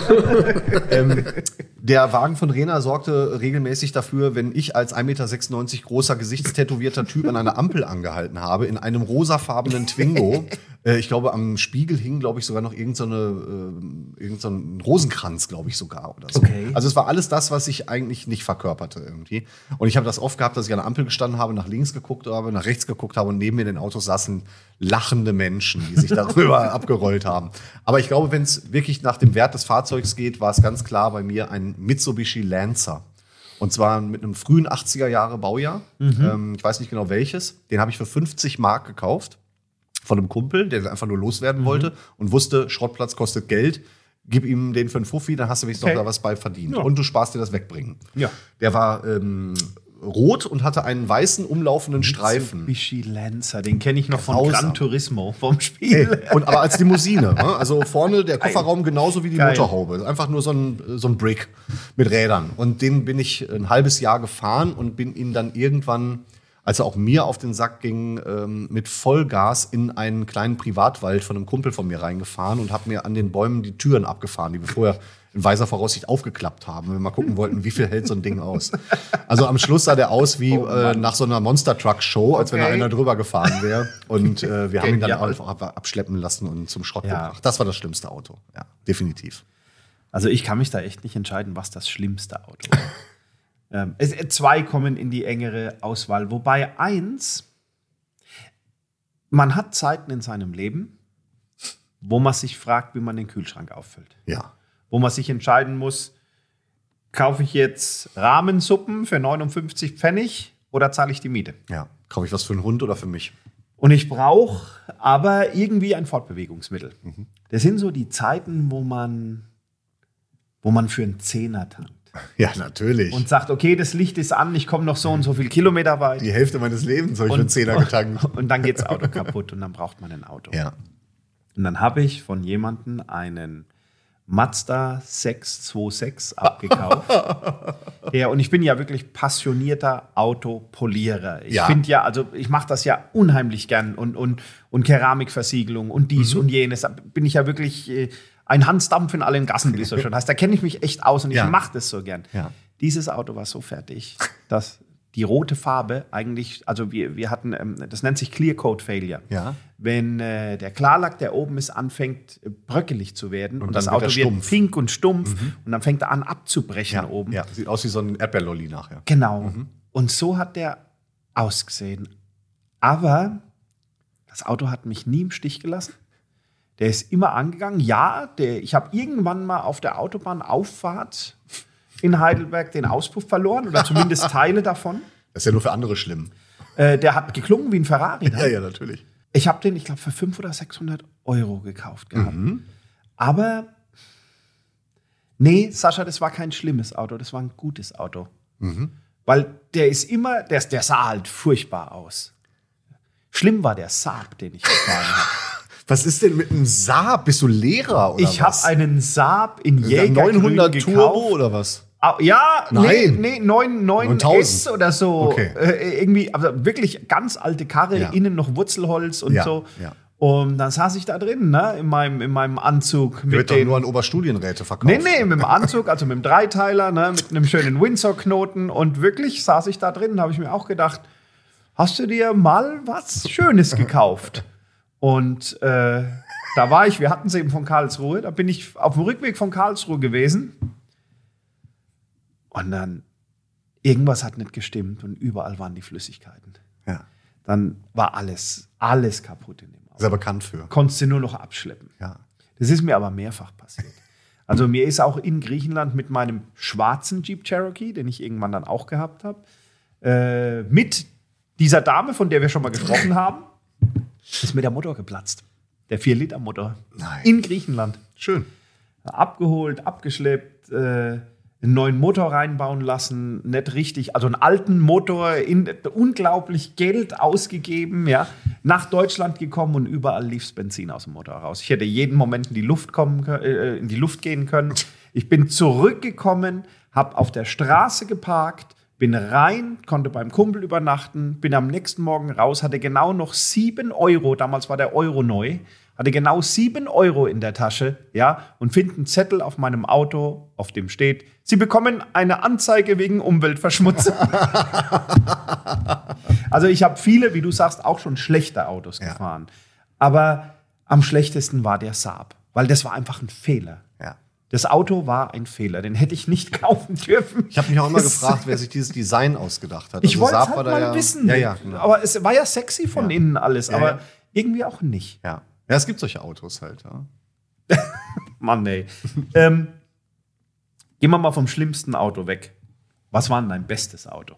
Der Wagen von Rena sorgte regelmäßig dafür, wenn ich als 1,96 Meter großer, gesichtstätowierter Typ an einer Ampel angehalten habe, in einem rosafarbenen Twingo. Ich glaube, am Spiegel hing, glaube ich, sogar noch irgend so ein Rosenkranz, glaube ich sogar. Oder so. Okay. Also es war alles das, was ich eigentlich nicht verkörperte irgendwie. Und ich habe das oft gehabt, dass ich an der Ampel gestanden habe, nach links geguckt habe, nach rechts geguckt habe und neben mir in den Autos saßen lachende Menschen, die sich darüber abgerollt haben. Aber ich glaube, wenn es wirklich nach dem Wert des Fahrzeugs geht, war es ganz klar bei mir ein Mitsubishi Lancer. Und zwar mit einem frühen 80er Jahre Baujahr. Ich weiß nicht genau welches. Den habe ich für 50 Mark gekauft. Von einem Kumpel, der einfach nur loswerden wollte und wusste, Schrottplatz kostet Geld. Gib ihm den für einen Fuffi, dann hast du wenigstens noch da was bei verdient. Ja. Und du sparst dir das Wegbringen. Ja. Der war rot und hatte einen weißen umlaufenden Streifen. Mitsubishi Lancer, den kenne ich noch von Grausam. Gran Turismo, vom Spiel. Aber als Limousine. Ne? Also vorne der Kofferraum genauso wie die Geil. Motorhaube. Einfach nur so ein Brick mit Rädern. Und den bin ich ein halbes Jahr gefahren und bin ihn dann irgendwann, als er auch mir auf den Sack ging, mit Vollgas in einen kleinen Privatwald von einem Kumpel von mir reingefahren und habe mir an den Bäumen die Türen abgefahren, die wir vorher in weiser Voraussicht aufgeklappt haben, wenn wir mal gucken wollten, wie viel hält so ein Ding aus. Also am Schluss sah der aus wie nach so einer Monster-Truck-Show, als wenn da einer drüber gefahren wäre. Und wir haben ihn dann einfach abschleppen lassen und zum Schrott gebracht. Das war das schlimmste Auto, ja, definitiv. Also ich kann mich da echt nicht entscheiden, was das schlimmste Auto war. 2 kommen in die engere Auswahl, wobei 1, man hat Zeiten in seinem Leben, wo man sich fragt, wie man den Kühlschrank auffüllt. Ja. Wo man sich entscheiden muss, kaufe ich jetzt Rahmensuppen für 59 Pfennig oder zahle ich die Miete? Ja. Kaufe ich was für einen Hund oder für mich? Und ich brauche aber irgendwie ein Fortbewegungsmittel. Das sind so die Zeiten, wo man für einen Zehner tankt. Ja, natürlich. Und sagt, okay, das Licht ist an, ich komme noch so und so viel Kilometer weit. Die Hälfte meines Lebens habe ich für einen Zehner getankt. Und dann geht das Auto kaputt und dann braucht man ein Auto. Ja. Und dann habe ich von jemandem einen Mazda 626 abgekauft. Ja, und ich bin ja wirklich passionierter Autopolierer. Ich finde ja, also ich mache das ja unheimlich gern und Keramikversiegelung und dies und jenes. Da bin ich ja wirklich ein Hansdampf in allen Gassen, wie es so schon heißt. Da kenne ich mich echt aus und ich mache das so gern. Ja. Dieses Auto war so fertig, dass die rote Farbe eigentlich, also wir hatten, das nennt sich Clear Coat Failure. Ja. Wenn der Klarlack, der oben ist, anfängt bröckelig zu werden und das dann wird Auto er wird stumpf. pink und stumpf und dann fängt er an abzubrechen oben. Ja, sieht aus wie so ein Erdbeerlolli nachher. Genau. Und so hat der ausgesehen. Aber das Auto hat mich nie im Stich gelassen. Der ist immer angegangen. Ja, ich habe irgendwann mal auf der Autobahnauffahrt in Heidelberg den Auspuff verloren oder zumindest Teile davon. Das ist ja nur für andere schlimm. Der hat geklungen wie ein Ferrari. Ne? Ja, natürlich. Ich habe den, ich glaube, für 500 oder 600 Euro gekauft gehabt. Aber nee, Sascha, das war kein schlimmes Auto, das war ein gutes Auto. Weil der sah halt furchtbar aus. Schlimm war der Saab, den ich gefahren habe. Was ist denn mit einem Saab? Bist du Lehrer oder Ich habe was? einen Saab in Jägergrün 900 gekauft. Turbo oder was? Ja, Nein. nee, 9S oder so. Okay. Irgendwie, aber wirklich ganz alte Karre, Ja. innen noch Wurzelholz und Ja, so. ja. Und dann saß ich da drin, ne, in meinem Anzug. Der wird doch nur an Oberstudienräte verkauft. Nee, mit dem Anzug, also mit dem Dreiteiler, ne, mit einem schönen Windsor-Knoten. Und wirklich saß ich da drin, habe ich mir auch gedacht, hast du dir mal was Schönes gekauft? Und da war ich, wir hatten es eben von Karlsruhe, da bin ich auf dem Rückweg von Karlsruhe gewesen. Und dann, irgendwas hat nicht gestimmt und überall waren die Flüssigkeiten. Ja. Dann war alles kaputt in dem Auto. Ist er bekannt für. Konntest du nur noch abschleppen. Ja. Das ist mir aber mehrfach passiert. Also mir ist auch in Griechenland mit meinem schwarzen Jeep Cherokee, den ich irgendwann dann auch gehabt habe, mit dieser Dame, von der wir schon mal gesprochen haben, ist mir der Motor geplatzt. Der 4-Liter-Motor. Nein. In Griechenland. Schön. Abgeholt, abgeschleppt, einen neuen Motor reinbauen lassen, nicht richtig, also einen alten Motor, unglaublich Geld ausgegeben, ja, nach Deutschland gekommen und überall lief's Benzin aus dem Motor raus. Ich hätte jeden Moment in die Luft gehen können. Ich bin zurückgekommen, habe auf der Straße geparkt, bin rein, konnte beim Kumpel übernachten, bin am nächsten Morgen raus, hatte genau noch 7 Euro, damals war der Euro neu, hatte genau 7 Euro in der Tasche, ja, und finde einen Zettel auf meinem Auto, auf dem steht, Sie bekommen eine Anzeige wegen Umweltverschmutzung. Also ich habe viele, wie du sagst, auch schon schlechte Autos gefahren. Aber am schlechtesten war der Saab, weil das war einfach ein Fehler. Ja. Das Auto war ein Fehler, den hätte ich nicht kaufen dürfen. Ich habe mich auch immer gefragt, wer sich dieses Design ausgedacht hat. Ich wollte es Saab halt war da mal wissen. Ja, genau. Aber es war ja sexy von innen alles, Ja, aber ja. irgendwie auch nicht. Ja. Ja, es gibt solche Autos halt. Ja. Mann, ey. Gehen wir mal vom schlimmsten Auto weg. Was war denn dein bestes Auto?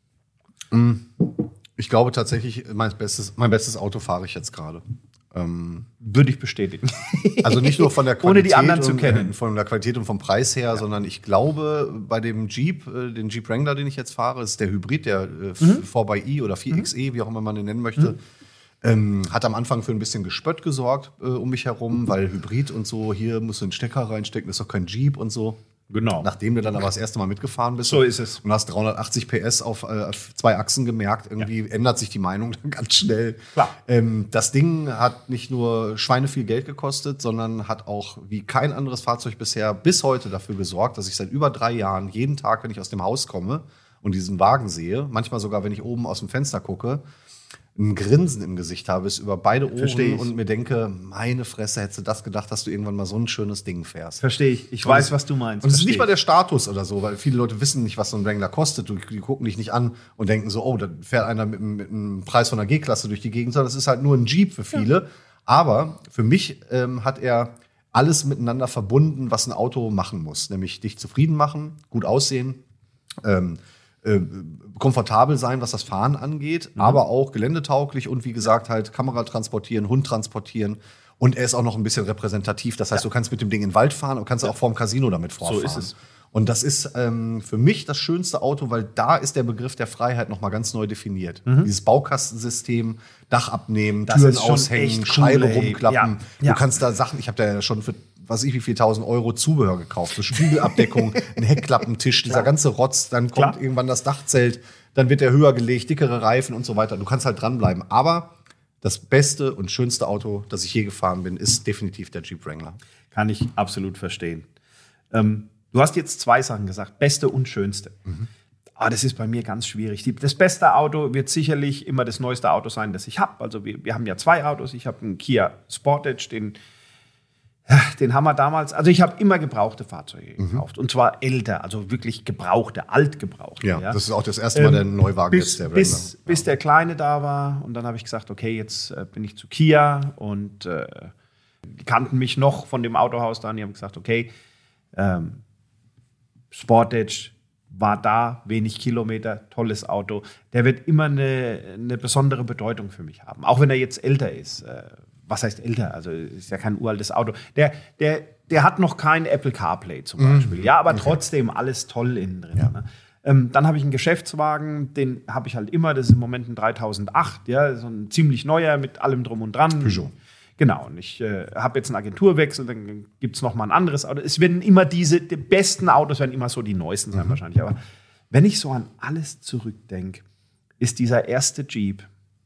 Ich glaube tatsächlich, mein bestes Auto fahre ich jetzt gerade. Würde ich bestätigen. Also nicht nur von der Qualität, Ohne die anderen zu kennen. Von der Qualität und vom Preis her, sondern ich glaube, bei dem Jeep, den Jeep Wrangler, den ich jetzt fahre, ist der Hybrid, der 4xE oder 4xe, wie auch immer man den nennen möchte. Hat am Anfang für ein bisschen Gespött gesorgt um mich herum, weil Hybrid und so, hier musst du einen Stecker reinstecken, das ist doch kein Jeep und so. Genau. Nachdem du dann aber das erste Mal mitgefahren bist So ist es. und hast 380 PS auf 2 Achsen gemerkt, irgendwie ändert sich die Meinung dann ganz schnell. Klar. Das Ding hat nicht nur schweineviel Geld gekostet, sondern hat auch wie kein anderes Fahrzeug bisher bis heute dafür gesorgt, dass ich seit über 3 Jahren jeden Tag, wenn ich aus dem Haus komme und diesen Wagen sehe, manchmal sogar, wenn ich oben aus dem Fenster gucke, ein Grinsen im Gesicht habe, bis über beide Versteh Ohren ich. und mir denke, meine Fresse, hättest du das gedacht, dass du irgendwann mal so ein schönes Ding fährst. Verstehe ich. Ich weiß, was du meinst. Und es ist nicht Versteh mal der Status oder so, weil viele Leute wissen nicht, was so ein Wrangler kostet. Die gucken dich nicht an und denken so, oh, da fährt einer mit einem Preis von einer G-Klasse durch die Gegend, sondern das ist halt nur ein Jeep für viele. Aber für mich hat er alles miteinander verbunden, was ein Auto machen muss. Nämlich dich zufrieden machen, gut aussehen, komfortabel sein, was das Fahren angeht, aber auch geländetauglich und wie gesagt halt Kamera transportieren, Hund transportieren. Und er ist auch noch ein bisschen repräsentativ. Das heißt, du kannst mit dem Ding in den Wald fahren und kannst auch vorm Casino damit vorfahren. ist es. Und das ist für mich das schönste Auto, weil da ist der Begriff der Freiheit noch mal ganz neu definiert. Dieses Baukastensystem, Dach abnehmen, Das Türen ist schon aushängen, echt cool, Scheibe ey. rumklappen. Ja. Du kannst da Sachen, ich habe da ja schon für weiß ich wie viel 1000 Euro Zubehör gekauft. So Spiegelabdeckung, ein Heckklappentisch, dieser ganze Rotz. Dann kommt Klar. irgendwann das Dachzelt, dann wird der höher gelegt, dickere Reifen und so weiter. Du kannst halt dranbleiben. Aber das beste und schönste Auto, das ich je gefahren bin, ist definitiv der Jeep Wrangler. Kann ich absolut verstehen. Du hast jetzt 2 Sachen gesagt, beste und schönste. Aber das ist bei mir ganz schwierig. Das beste Auto wird sicherlich immer das neueste Auto sein, das ich habe. Also wir haben ja 2 Autos. Ich habe einen Kia Sportage, den haben wir damals, also ich habe immer gebrauchte Fahrzeuge gekauft. Und zwar älter, also wirklich gebrauchte, altgebrauchte. Ja, das ist auch das erste Mal der Neuwagen jetzt, der Wrangler. Bis der Kleine da war. Und dann habe ich gesagt, okay, jetzt bin ich zu Kia. Und die kannten mich noch von dem Autohaus da. Und die haben gesagt, okay, Sportage war da, wenig Kilometer, tolles Auto. Der wird immer eine besondere Bedeutung für mich haben. Auch wenn er jetzt älter ist. Was heißt älter? Also ist ja kein uraltes Auto. Der hat noch kein Apple CarPlay zum Beispiel. Ja, aber trotzdem alles toll innen drin. Ja. Ne? Dann habe ich einen Geschäftswagen, den habe ich halt immer, das ist im Moment ein 3008, ja, so ein ziemlich neuer mit allem drum und dran. Peugeot. Genau, und ich habe jetzt einen Agenturwechsel, dann gibt es nochmal ein anderes Auto. Es werden immer die besten Autos werden immer so die neuesten sein wahrscheinlich. Aber wenn ich so an alles zurückdenke, ist dieser erste Jeep,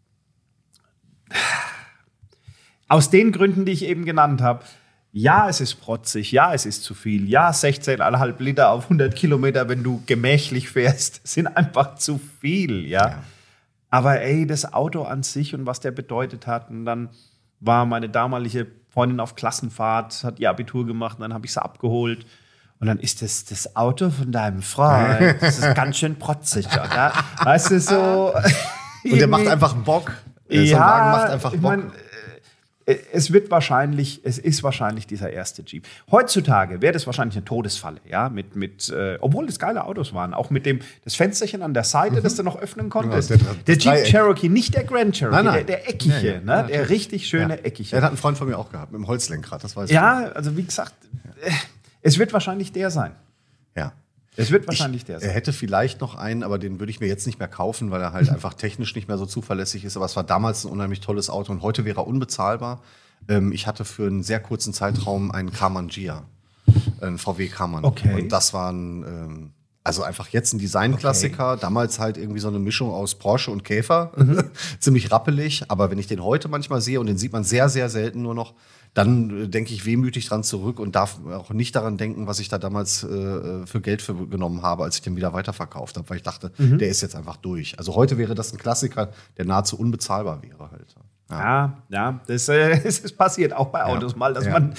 aus den Gründen, die ich eben genannt habe, ja, es ist protzig, ja, es ist zu viel, ja, 16,5 Liter auf 100 Kilometer, wenn du gemächlich fährst, sind einfach zu viel, ja. Aber ey, das Auto an sich und was der bedeutet hat, und dann war meine damalige Freundin auf Klassenfahrt, hat ihr Abitur gemacht, und dann habe ich sie abgeholt. Und dann ist das Auto von deinem Freund, das ist ganz schön protzig, oder? Weißt du, so. Und der macht einfach Bock. So ein Ja, Wagen macht einfach Bock. ich mein, es ist wahrscheinlich dieser erste Jeep. Heutzutage wäre das wahrscheinlich eine Todesfalle, ja, obwohl das geile Autos waren, auch mit das Fensterchen an der Seite, das du noch öffnen konntest. Ja, der Jeep Dreieck. Cherokee, nicht der Grand Cherokee, Nein. der eckige, Ja, ne, der richtig schöne eckige. Der hat einen Freund von mir auch gehabt, mit dem Holzlenkrad, das weiß ich. Ja, also wie gesagt, es wird wahrscheinlich der sein. Ja. Es wird wahrscheinlich der Er sein. hätte vielleicht noch einen, aber den würde ich mir jetzt nicht mehr kaufen, weil er halt einfach technisch nicht mehr so zuverlässig ist. Aber es war damals ein unheimlich tolles Auto und heute wäre er unbezahlbar. Ich hatte für einen sehr kurzen Zeitraum einen Karmann Ghia, einen VW Karmann. Okay. Und das war also einfach jetzt ein Designklassiker. Damals halt irgendwie so eine Mischung aus Porsche und Käfer. Ziemlich rappelig. Aber wenn ich den heute manchmal sehe, und den sieht man sehr, sehr selten nur noch, dann denke ich wehmütig dran zurück und darf auch nicht daran denken, was ich da damals für Geld für genommen habe, als ich den wieder weiterverkauft habe, weil ich dachte, der ist jetzt einfach durch. Also heute wäre das ein Klassiker, der nahezu unbezahlbar wäre halt. Ja, das passiert auch bei Autos mal, dass man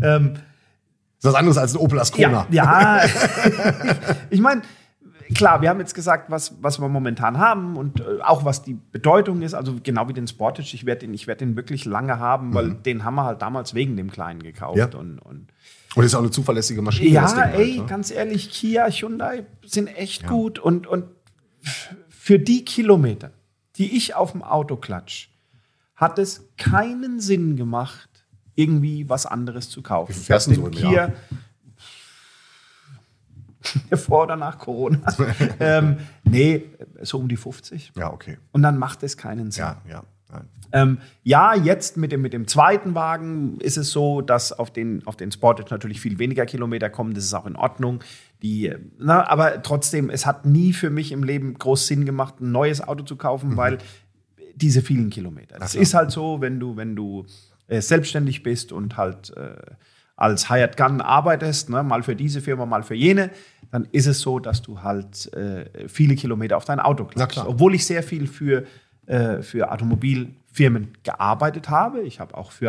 Das ist was anderes als ein Opel Ascona. Ja. Ich meine, klar, wir haben jetzt gesagt, was wir momentan haben und auch was die Bedeutung ist. Also genau wie den Sportage, ich werd den wirklich lange haben, weil den haben wir halt damals wegen dem Kleinen gekauft. Ja. Und ist auch eine zuverlässige Maschine. ja, das Ding ey, halt, ne? ganz ehrlich, Kia, Hyundai sind echt gut. Und für die Kilometer, die ich auf dem Auto klatsch, hat es keinen Sinn gemacht, irgendwie was anderes zu kaufen. Wie viel fährst du so im Jahr? Vor oder nach Corona? Nee, so um die 50. Ja, okay. Und dann macht es keinen Sinn. Ja. Nein. Jetzt mit dem zweiten Wagen ist es so, dass auf den Sportage natürlich viel weniger Kilometer kommen. Das ist auch in Ordnung. Aber trotzdem, es hat nie für mich im Leben groß Sinn gemacht, ein neues Auto zu kaufen, weil diese vielen Kilometer. Das ist halt so, wenn du selbstständig bist und halt als Hired Gun arbeitest, ne, mal für diese Firma, mal für jene, dann ist es so, dass du halt viele Kilometer auf dein Auto klatschst. Obwohl ich sehr viel für Automobilfirmen gearbeitet habe. Ich habe auch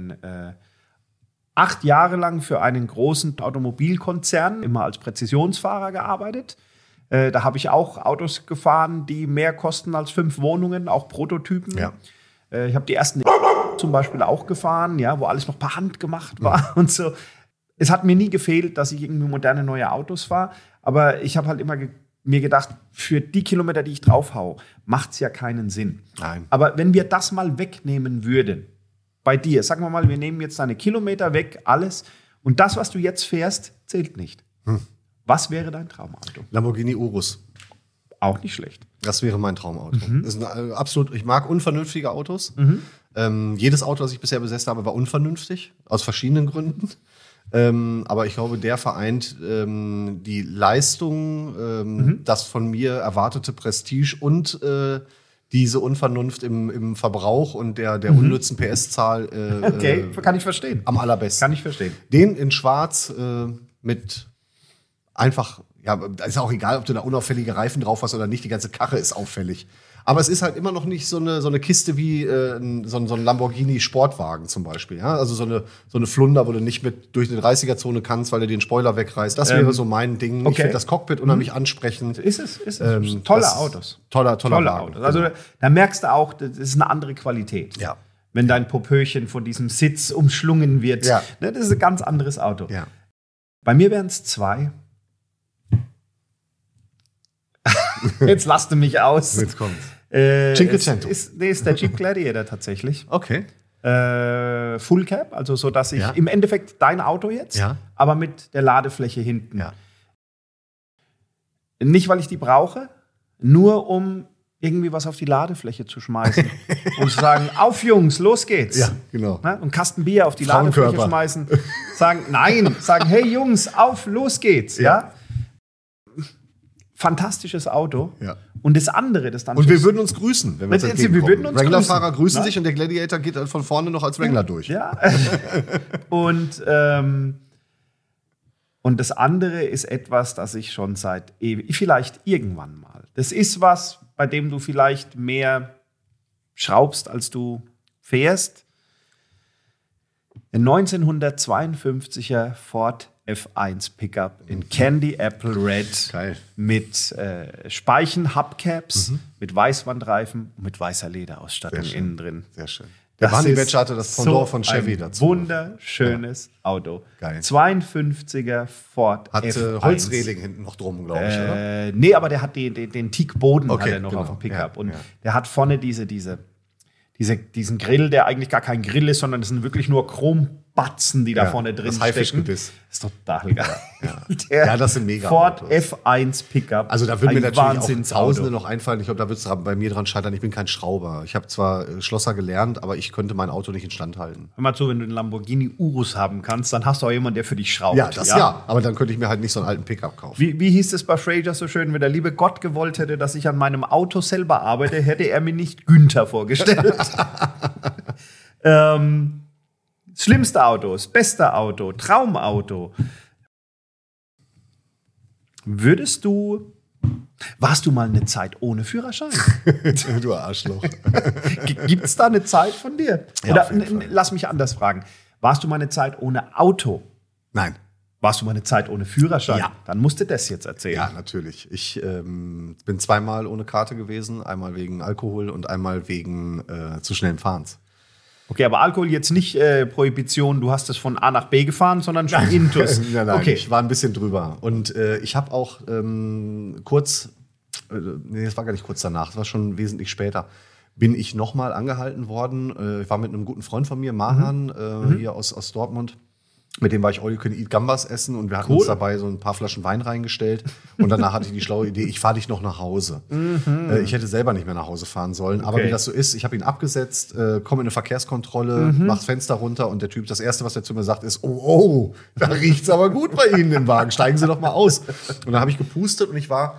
8 Jahre lang für einen großen Automobilkonzern immer als Präzisionsfahrer gearbeitet. Da habe ich auch Autos gefahren, die mehr kosten als 5 Wohnungen, auch Prototypen. Ja. Ich habe die ersten zum Beispiel auch gefahren, ja, wo alles noch per Hand gemacht war und so. Es hat mir nie gefehlt, dass ich irgendwie moderne neue Autos fahre, aber ich habe halt immer mir gedacht, für die Kilometer, die ich draufhau, macht es ja keinen Sinn. Nein. Aber wenn wir das mal wegnehmen würden, bei dir, sagen wir mal, wir nehmen jetzt deine Kilometer weg, alles, und das, was du jetzt fährst, zählt nicht. Was wäre dein Traumauto? Lamborghini Urus. Auch nicht schlecht. Das wäre mein Traumauto. Das ist ich mag unvernünftige Autos. Jedes Auto, das ich bisher besessen habe, war unvernünftig, aus verschiedenen Gründen. Aber ich glaube, der vereint die Leistung, das von mir erwartete Prestige und diese Unvernunft im Verbrauch und der unnützen PS-Zahl Okay, kann ich verstehen. am allerbesten. Kann ich verstehen. Den in Schwarz mit einfach, ja, ist auch egal, ob du da unauffällige Reifen drauf hast oder nicht, die ganze Karre ist auffällig. Aber es ist halt immer noch nicht so eine Kiste wie so ein Lamborghini Sportwagen zum Beispiel. Ja? Also so eine Flunder, wo du nicht mit durch eine 30er-Zone kannst, weil du den Spoiler wegreißt. Das wäre so mein Ding. Okay. Ich finde das Cockpit unheimlich ansprechend. Ist es. Tolle Autos. Toller Tolle Wagen. Autos. Also da merkst du auch, das ist eine andere Qualität. Ja. Wenn dein Popöchen von diesem Sitz umschlungen wird. Ja. Ne, das ist ein ganz anderes Auto. Ja. Bei mir wären es 2. Jetzt lasst du mich aus. Jetzt kommt's. Cinquecento. Ist der Jeep Gladiator tatsächlich. Okay. Full Cab, also so, dass ich Ja. im Endeffekt dein Auto jetzt, Ja. aber mit der Ladefläche hinten. Ja. Nicht, weil ich die brauche, nur um irgendwie was auf die Ladefläche zu schmeißen und zu sagen, auf Jungs, los geht's. Ja, genau. Ne? Und einen Kasten Bier auf die Ladefläche Frauenkörper. schmeißen. Sagen, hey Jungs, auf, los geht's. Ja. Fantastisches Auto. Ja. Und das andere, das dann... Und wir würden uns grüßen, wenn wir uns Wir entgegenkommen. würden uns Wrangler-Fahrer grüßen, grüßen ne? sich und der Gladiator geht halt von vorne noch als Wrangler durch. Ja. Und das andere ist etwas, das ich schon seit ewig, vielleicht irgendwann mal. Das ist was, bei dem du vielleicht mehr schraubst, als du fährst. Ein 1952er Ford F1 Pickup in Candy Apple Red. Geil. Mit Speichen-Hubcaps, mit Weißwandreifen und mit weißer Lederausstattung Sehr schön. innen drin. Sehr schön. Der Barney Badger hatte das Pendant von Chevy ein dazu. Wunderschönes Auto. Geil. 52er Ford Hat F1. Holzreling hinten noch drum, glaube ich, oder? Nee, aber der hat den Teakboden Okay, hat er noch genau. auf dem Pickup. Ja, Und ja. der hat vorne diesen Grill, der eigentlich gar kein Grill ist, sondern das sind wirklich nur Chrombatzen, die da Ja, vorne drin das stecken. Haifischgebiss. Das ist total geil. Ja. Der Das sind mega Ford Autos. F1 Pickup. Also da würden mir ein natürlich auch Wahnsinnsauto. Tausende noch einfallen. Ich glaube, da wird es bei mir dran scheitern. Ich bin kein Schrauber. Ich habe zwar Schlosser gelernt, aber ich könnte mein Auto nicht instand halten. Hör mal zu, wenn du einen Lamborghini Urus haben kannst, dann hast du auch jemanden, der für dich schraubt. Ja, das ja. Aber dann könnte ich mir halt nicht so einen alten Pickup kaufen. Wie hieß es bei Frasier so schön, wenn der liebe Gott gewollt hätte, dass ich an meinem Auto selber arbeite, hätte er mir nicht Günther vorgestellt. Das schlimmste Auto, das beste Auto, Traumauto. Warst du mal eine Zeit ohne Führerschein? Du Arschloch. Gibt es da eine Zeit von dir? Ja, Oder auf jeden Fall. lass mich anders fragen. Warst du mal eine Zeit ohne Auto? Nein. Warst du mal eine Zeit ohne Führerschein? Ja. Dann musst du das jetzt erzählen. Ja, natürlich. Ich bin zweimal ohne Karte gewesen. Einmal wegen Alkohol und einmal wegen zu schnellen Fahrens. Okay, aber Alkohol jetzt nicht Prohibition, du hast es von A nach B gefahren, sondern schon Intus. Nein, okay. ich war ein bisschen drüber. Und ich habe auch das war gar nicht kurz danach, das war schon wesentlich später, bin ich nochmal angehalten worden. Ich war mit einem guten Freund von mir, Mahan, hier aus Dortmund. Mit dem war ich All You Can Eat Gambas essen und wir hatten uns dabei so ein paar Flaschen Wein reingestellt. Und danach hatte ich die schlaue Idee, ich fahre dich noch nach Hause. Ich hätte selber nicht mehr nach Hause fahren sollen. Aber Okay. wie das so ist, ich habe ihn abgesetzt, komme in eine Verkehrskontrolle, mach das Fenster runter und der Typ, das Erste, was er zu mir sagt, ist, oh, da riecht's aber gut bei Ihnen im Wagen, steigen Sie doch mal aus. Und dann habe ich gepustet und ich war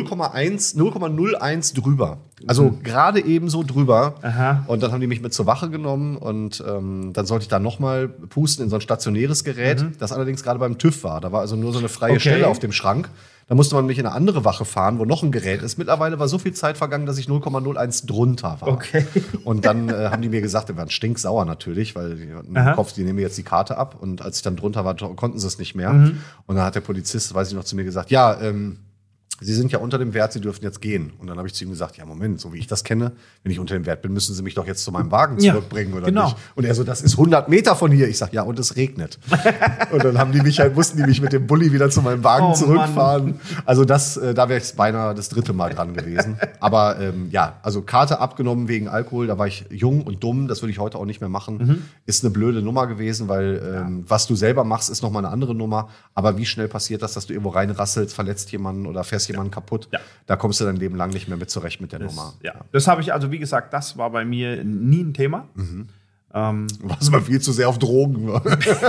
0,01 drüber. Also gerade eben so drüber. Aha. Und dann haben die mich mit zur Wache genommen und dann sollte ich da nochmal pusten in so ein stationäres Gerät, das allerdings gerade beim TÜV war. Da war also nur so eine freie Okay. Stelle auf dem Schrank. Da musste man mich in eine andere Wache fahren, wo noch ein Gerät ist. Mittlerweile war so viel Zeit vergangen, dass ich 0,01 drunter war. Okay. Und dann haben die mir gesagt, wir waren stinksauer natürlich, weil die hatten im Kopf, die nehmen mir jetzt die Karte ab. Und als ich dann drunter war, konnten sie es nicht mehr. Und dann hat der Polizist, weiß ich noch, zu mir gesagt, ja, Sie sind ja unter dem Wert, Sie dürfen jetzt gehen. Und dann habe ich zu ihm gesagt, ja Moment, so wie ich das kenne, wenn ich unter dem Wert bin, müssen Sie mich doch jetzt zu meinem Wagen Ja, zurückbringen, oder genau. nicht? Und er so, das ist 100 Meter von hier. Ich sage, ja, und es regnet. Und dann mussten die mich mit dem Bulli wieder zu meinem Wagen Oh, zurückfahren. Also da wäre ich beinahe das 3. Mal dran gewesen. Aber ja, also Karte abgenommen wegen Alkohol, da war ich jung und dumm, das würde ich heute auch nicht mehr machen. Ist eine blöde Nummer gewesen, weil was du selber machst, ist nochmal eine andere Nummer. Aber wie schnell passiert das, dass du irgendwo reinrasselst, verletzt jemanden oder fährst jemanden kaputt? Ja. Da kommst du dein Leben lang nicht mehr mit zurecht mit der Nummer. Das habe ich, also wie gesagt, das war bei mir nie ein Thema. Was mal viel zu sehr auf Drogen war.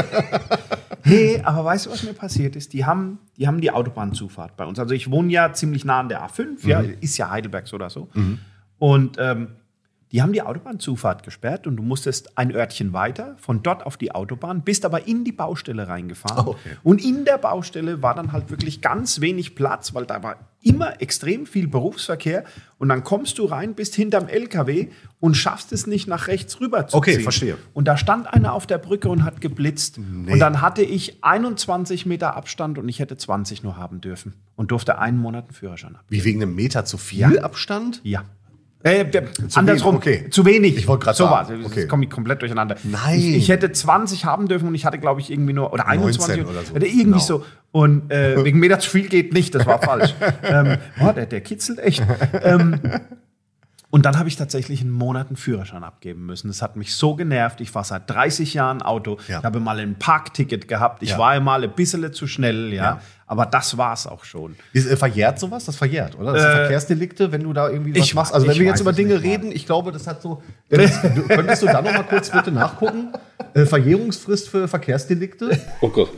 Nee, aber weißt du, was mir passiert ist? Die haben die Autobahnzufahrt bei uns. Also ich wohne ja ziemlich nah an der A5, ja, ist ja Heidelberg so oder so. Und die haben die Autobahnzufahrt gesperrt und du musstest ein Örtchen weiter, von dort auf die Autobahn, bist aber in die Baustelle reingefahren. Oh, okay. Und in der Baustelle war dann halt wirklich ganz wenig Platz, weil da war immer extrem viel Berufsverkehr. Und dann kommst du rein, bist hinterm LKW und schaffst es nicht, nach rechts rüber zu ziehen. Okay, verstehe. Und da stand einer auf der Brücke und hat geblitzt. Nee. Und dann hatte ich 21 Meter Abstand und ich hätte 20 nur haben dürfen. Und durfte einen Monat einen Führerschein haben. Wie wegen einem Meter zu viel Abstand? Ja. Andersrum, wenig, okay. zu wenig. Ich wollte gerade so sagen, war es. okay. Jetzt komme ich komplett durcheinander. Nein. Ich hätte 20 haben dürfen und ich hatte, glaube ich, irgendwie nur, oder 21 oder so. Irgendwie Genau. so. Und wegen Meter zu viel geht nicht, das war falsch. Der kitzelt echt. Und dann habe ich tatsächlich einen Monat einen Führerschein abgeben müssen. Das hat mich so genervt. Ich war seit 30 Jahren Auto. Ja. Ich habe mal ein Parkticket gehabt. Ich war mal ein bisschen zu schnell, ja. Aber das war es auch schon. Verjährt sowas? Das verjährt, oder? Das sind Verkehrsdelikte, wenn du da irgendwie was machst. Also wenn wir jetzt über Dinge reden, ich glaube, das hat so... Könntest du da noch mal kurz bitte nachgucken? Verjährungsfrist für Verkehrsdelikte? Oh Gott.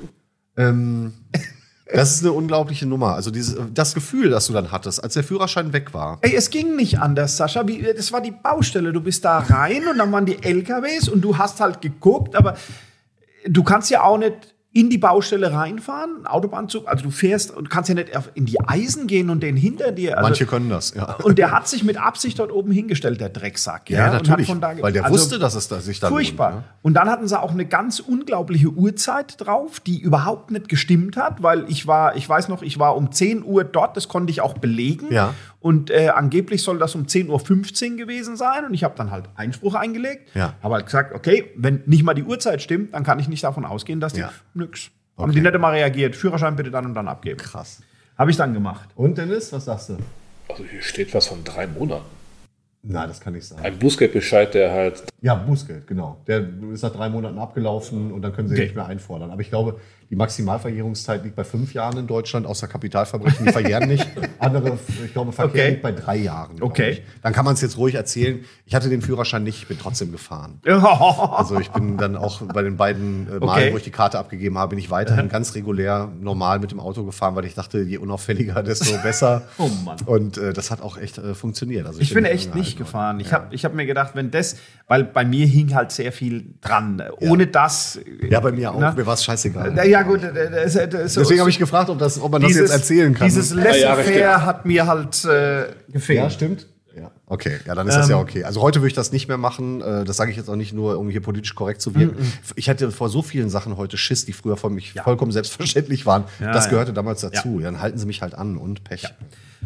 Das ist eine unglaubliche Nummer. Also das Gefühl, das du dann hattest, als der Führerschein weg war. Ey, es ging nicht anders, Sascha. Das war die Baustelle. Du bist da rein und dann waren die LKWs und du hast halt geguckt, aber du kannst ja auch nicht in die Baustelle reinfahren, Autobahnzug. Also du fährst und kannst ja nicht in die Eisen gehen und den hinter dir. Also, Manche können das, ja. Und der hat sich mit Absicht dort oben hingestellt, der Drecksack. Ja, und natürlich, hat von da weil der wusste, dass es sich dann furchtbar. lohnt, ne? Und dann hatten sie auch eine ganz unglaubliche Uhrzeit drauf, die überhaupt nicht gestimmt hat, weil ich weiß noch, ich war um 10 Uhr dort, das konnte ich auch belegen. Ja. Und angeblich soll das um 10:15 Uhr gewesen sein. Und ich habe dann halt Einspruch eingelegt. Ja. Habe halt gesagt, okay, wenn nicht mal die Uhrzeit stimmt, dann kann ich nicht davon ausgehen, dass die nix. Haben die nicht mal reagiert. Führerschein bitte dann und dann abgeben. Krass. Habe ich dann gemacht. Und Dennis, was sagst du? Also hier steht was von 3 Monaten. Nein, das kann nicht sein. Ein Bußgeldbescheid, der halt... Ja, Bußgeld, genau. Der ist nach 3 Monaten abgelaufen und dann können sie ihn nicht mehr einfordern. Aber ich glaube, die Maximalverjährungszeit liegt bei 5 Jahren in Deutschland, außer Kapitalverbrechen, die verjähren nicht. Andere, ich glaube, Verkehr liegt bei 3 Jahren. Okay. Dann kann man es jetzt ruhig erzählen. Ich hatte den Führerschein nicht, ich bin trotzdem gefahren. Also ich bin dann auch bei den beiden Malen, wo ich die Karte abgegeben habe, bin ich weiterhin ganz regulär, normal mit dem Auto gefahren, weil ich dachte, je unauffälliger, desto besser. Oh Mann. Und das hat auch echt funktioniert. Also Ich bin echt nicht gefahren. Ich hab mir gedacht, wenn das, weil bei mir hing halt sehr viel dran. Ohne das. Ja, bei mir auch. Mir war es scheißegal. Ja, gut. Deswegen habe ich gefragt, ob man das jetzt erzählen kann. Dieses Laissez-faire hat mir halt gefehlt. Ja, stimmt. Ja. Okay, ja, dann ist das ja okay. Also heute würde ich das nicht mehr machen. Das sage ich jetzt auch nicht nur, um hier politisch korrekt zu wirken. Ich hatte vor so vielen Sachen heute Schiss, die früher für mich vollkommen selbstverständlich waren. Das gehörte damals dazu. Dann halten sie mich halt an und Pech. Ja.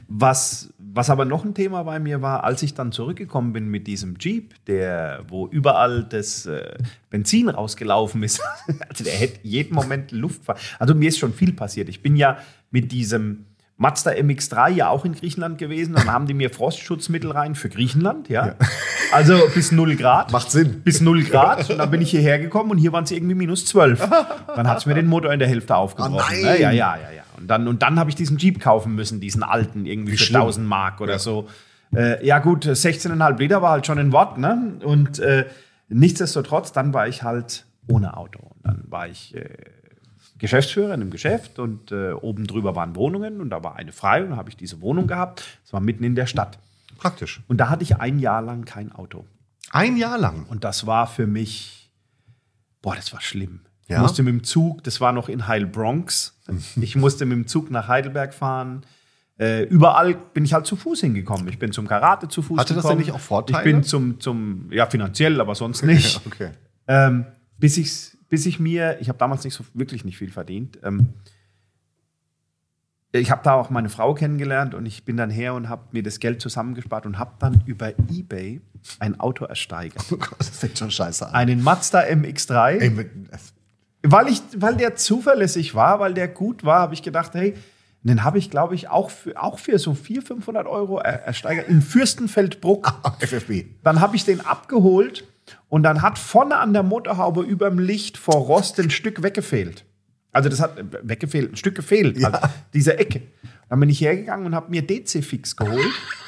Was aber noch ein Thema bei mir war, als ich dann zurückgekommen bin mit diesem Jeep, wo überall das Benzin rausgelaufen ist. Also der hätte jeden Moment Luft. Also mir ist schon viel passiert. Ich bin ja mit diesem Mazda MX-3 ja auch in Griechenland gewesen. Dann haben die mir Frostschutzmittel rein für Griechenland. Ja. Also bis 0 Grad. Macht Sinn. Bis 0 Grad. Und dann bin ich hierher gekommen und hier waren es irgendwie -12. Dann hat es mir den Motor in der Hälfte aufgebrochen. Oh nein. Ja. Und dann habe ich diesen Jeep kaufen müssen, diesen alten, irgendwie für 1000 Mark oder so. Ja gut, 16,5 Liter war halt schon ein Wort. Ne? Und nichtsdestotrotz, dann war ich halt ohne Auto. Und dann war ich Geschäftsführer in einem Geschäft und oben drüber waren Wohnungen und da war eine frei und dann habe ich diese Wohnung gehabt. Das war mitten in der Stadt. Praktisch. Und da hatte ich ein Jahr lang kein Auto. Ein Jahr lang? Und das war für mich, das war schlimm. Ja? Ich musste mit dem Zug, das war noch in Heilbronx, ich musste mit dem Zug nach Heidelberg fahren. Überall bin ich halt zu Fuß hingekommen. Ich bin zum Karate zu Fuß Hatte gekommen. das denn nicht auch Vorteile? Ich bin zum finanziell, aber sonst nicht. Okay. Bis ich habe damals wirklich nicht viel verdient. Ich habe da auch meine Frau kennengelernt und ich bin dann her und habe mir das Geld zusammengespart und habe dann über eBay ein Auto ersteigert. Oh Gott, das fängt schon scheiße an. Einen Mazda MX-3. Ey, Weil der zuverlässig war, weil der gut war, habe ich gedacht, hey, den habe ich, glaube ich, auch für so 400-500 Euro ersteigert in Fürstenfeldbruck. FFB. Dann habe ich den abgeholt und dann hat vorne an der Motorhaube überm Licht vor Rost ein Stück weggefehlt. Also das hat ein Stück gefehlt, Ja. also diese Ecke. Dann bin ich hergegangen und habe mir DC-Fix geholt.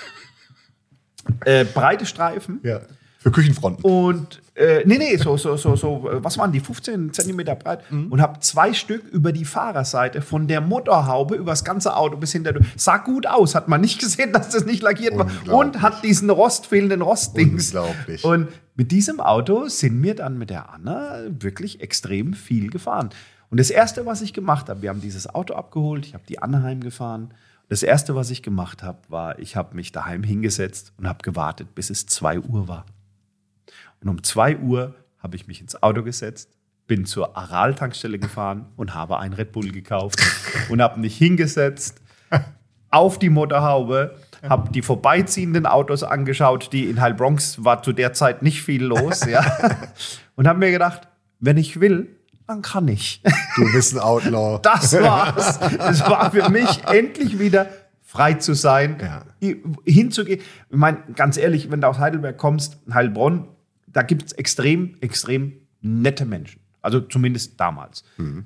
Breite Streifen. Ja. Für Küchenfronten. Und was waren die, 15 Zentimeter breit? Und habe 2 Stück über die Fahrerseite von der Motorhaube über das ganze Auto bis hinter. Sah gut aus, hat man nicht gesehen, dass das nicht lackiert war. Und hat diesen fehlenden Rostdings. Unglaublich. Und mit diesem Auto sind wir dann mit der Anna wirklich extrem viel gefahren. Und das Erste, was ich gemacht habe, wir haben dieses Auto abgeholt, ich habe die Anna heimgefahren. Das Erste, was ich gemacht habe, war, ich habe mich daheim hingesetzt und habe gewartet, bis es 2 Uhr war. Und um 2 Uhr habe ich mich ins Auto gesetzt, bin zur Aral-Tankstelle gefahren und habe einen Red Bull gekauft und habe mich hingesetzt auf die Motorhaube, habe die vorbeiziehenden Autos angeschaut, die in Heilbronx war zu der Zeit nicht viel los, ja, und habe mir gedacht, wenn ich will, dann kann ich. Du bist ein Outlaw. Das war's. Es war für mich endlich wieder frei zu sein, hinzugehen. Ich meine, ganz ehrlich, wenn du aus Heidelberg kommst, Heilbronn, da gibt es extrem, extrem nette Menschen. Also zumindest damals.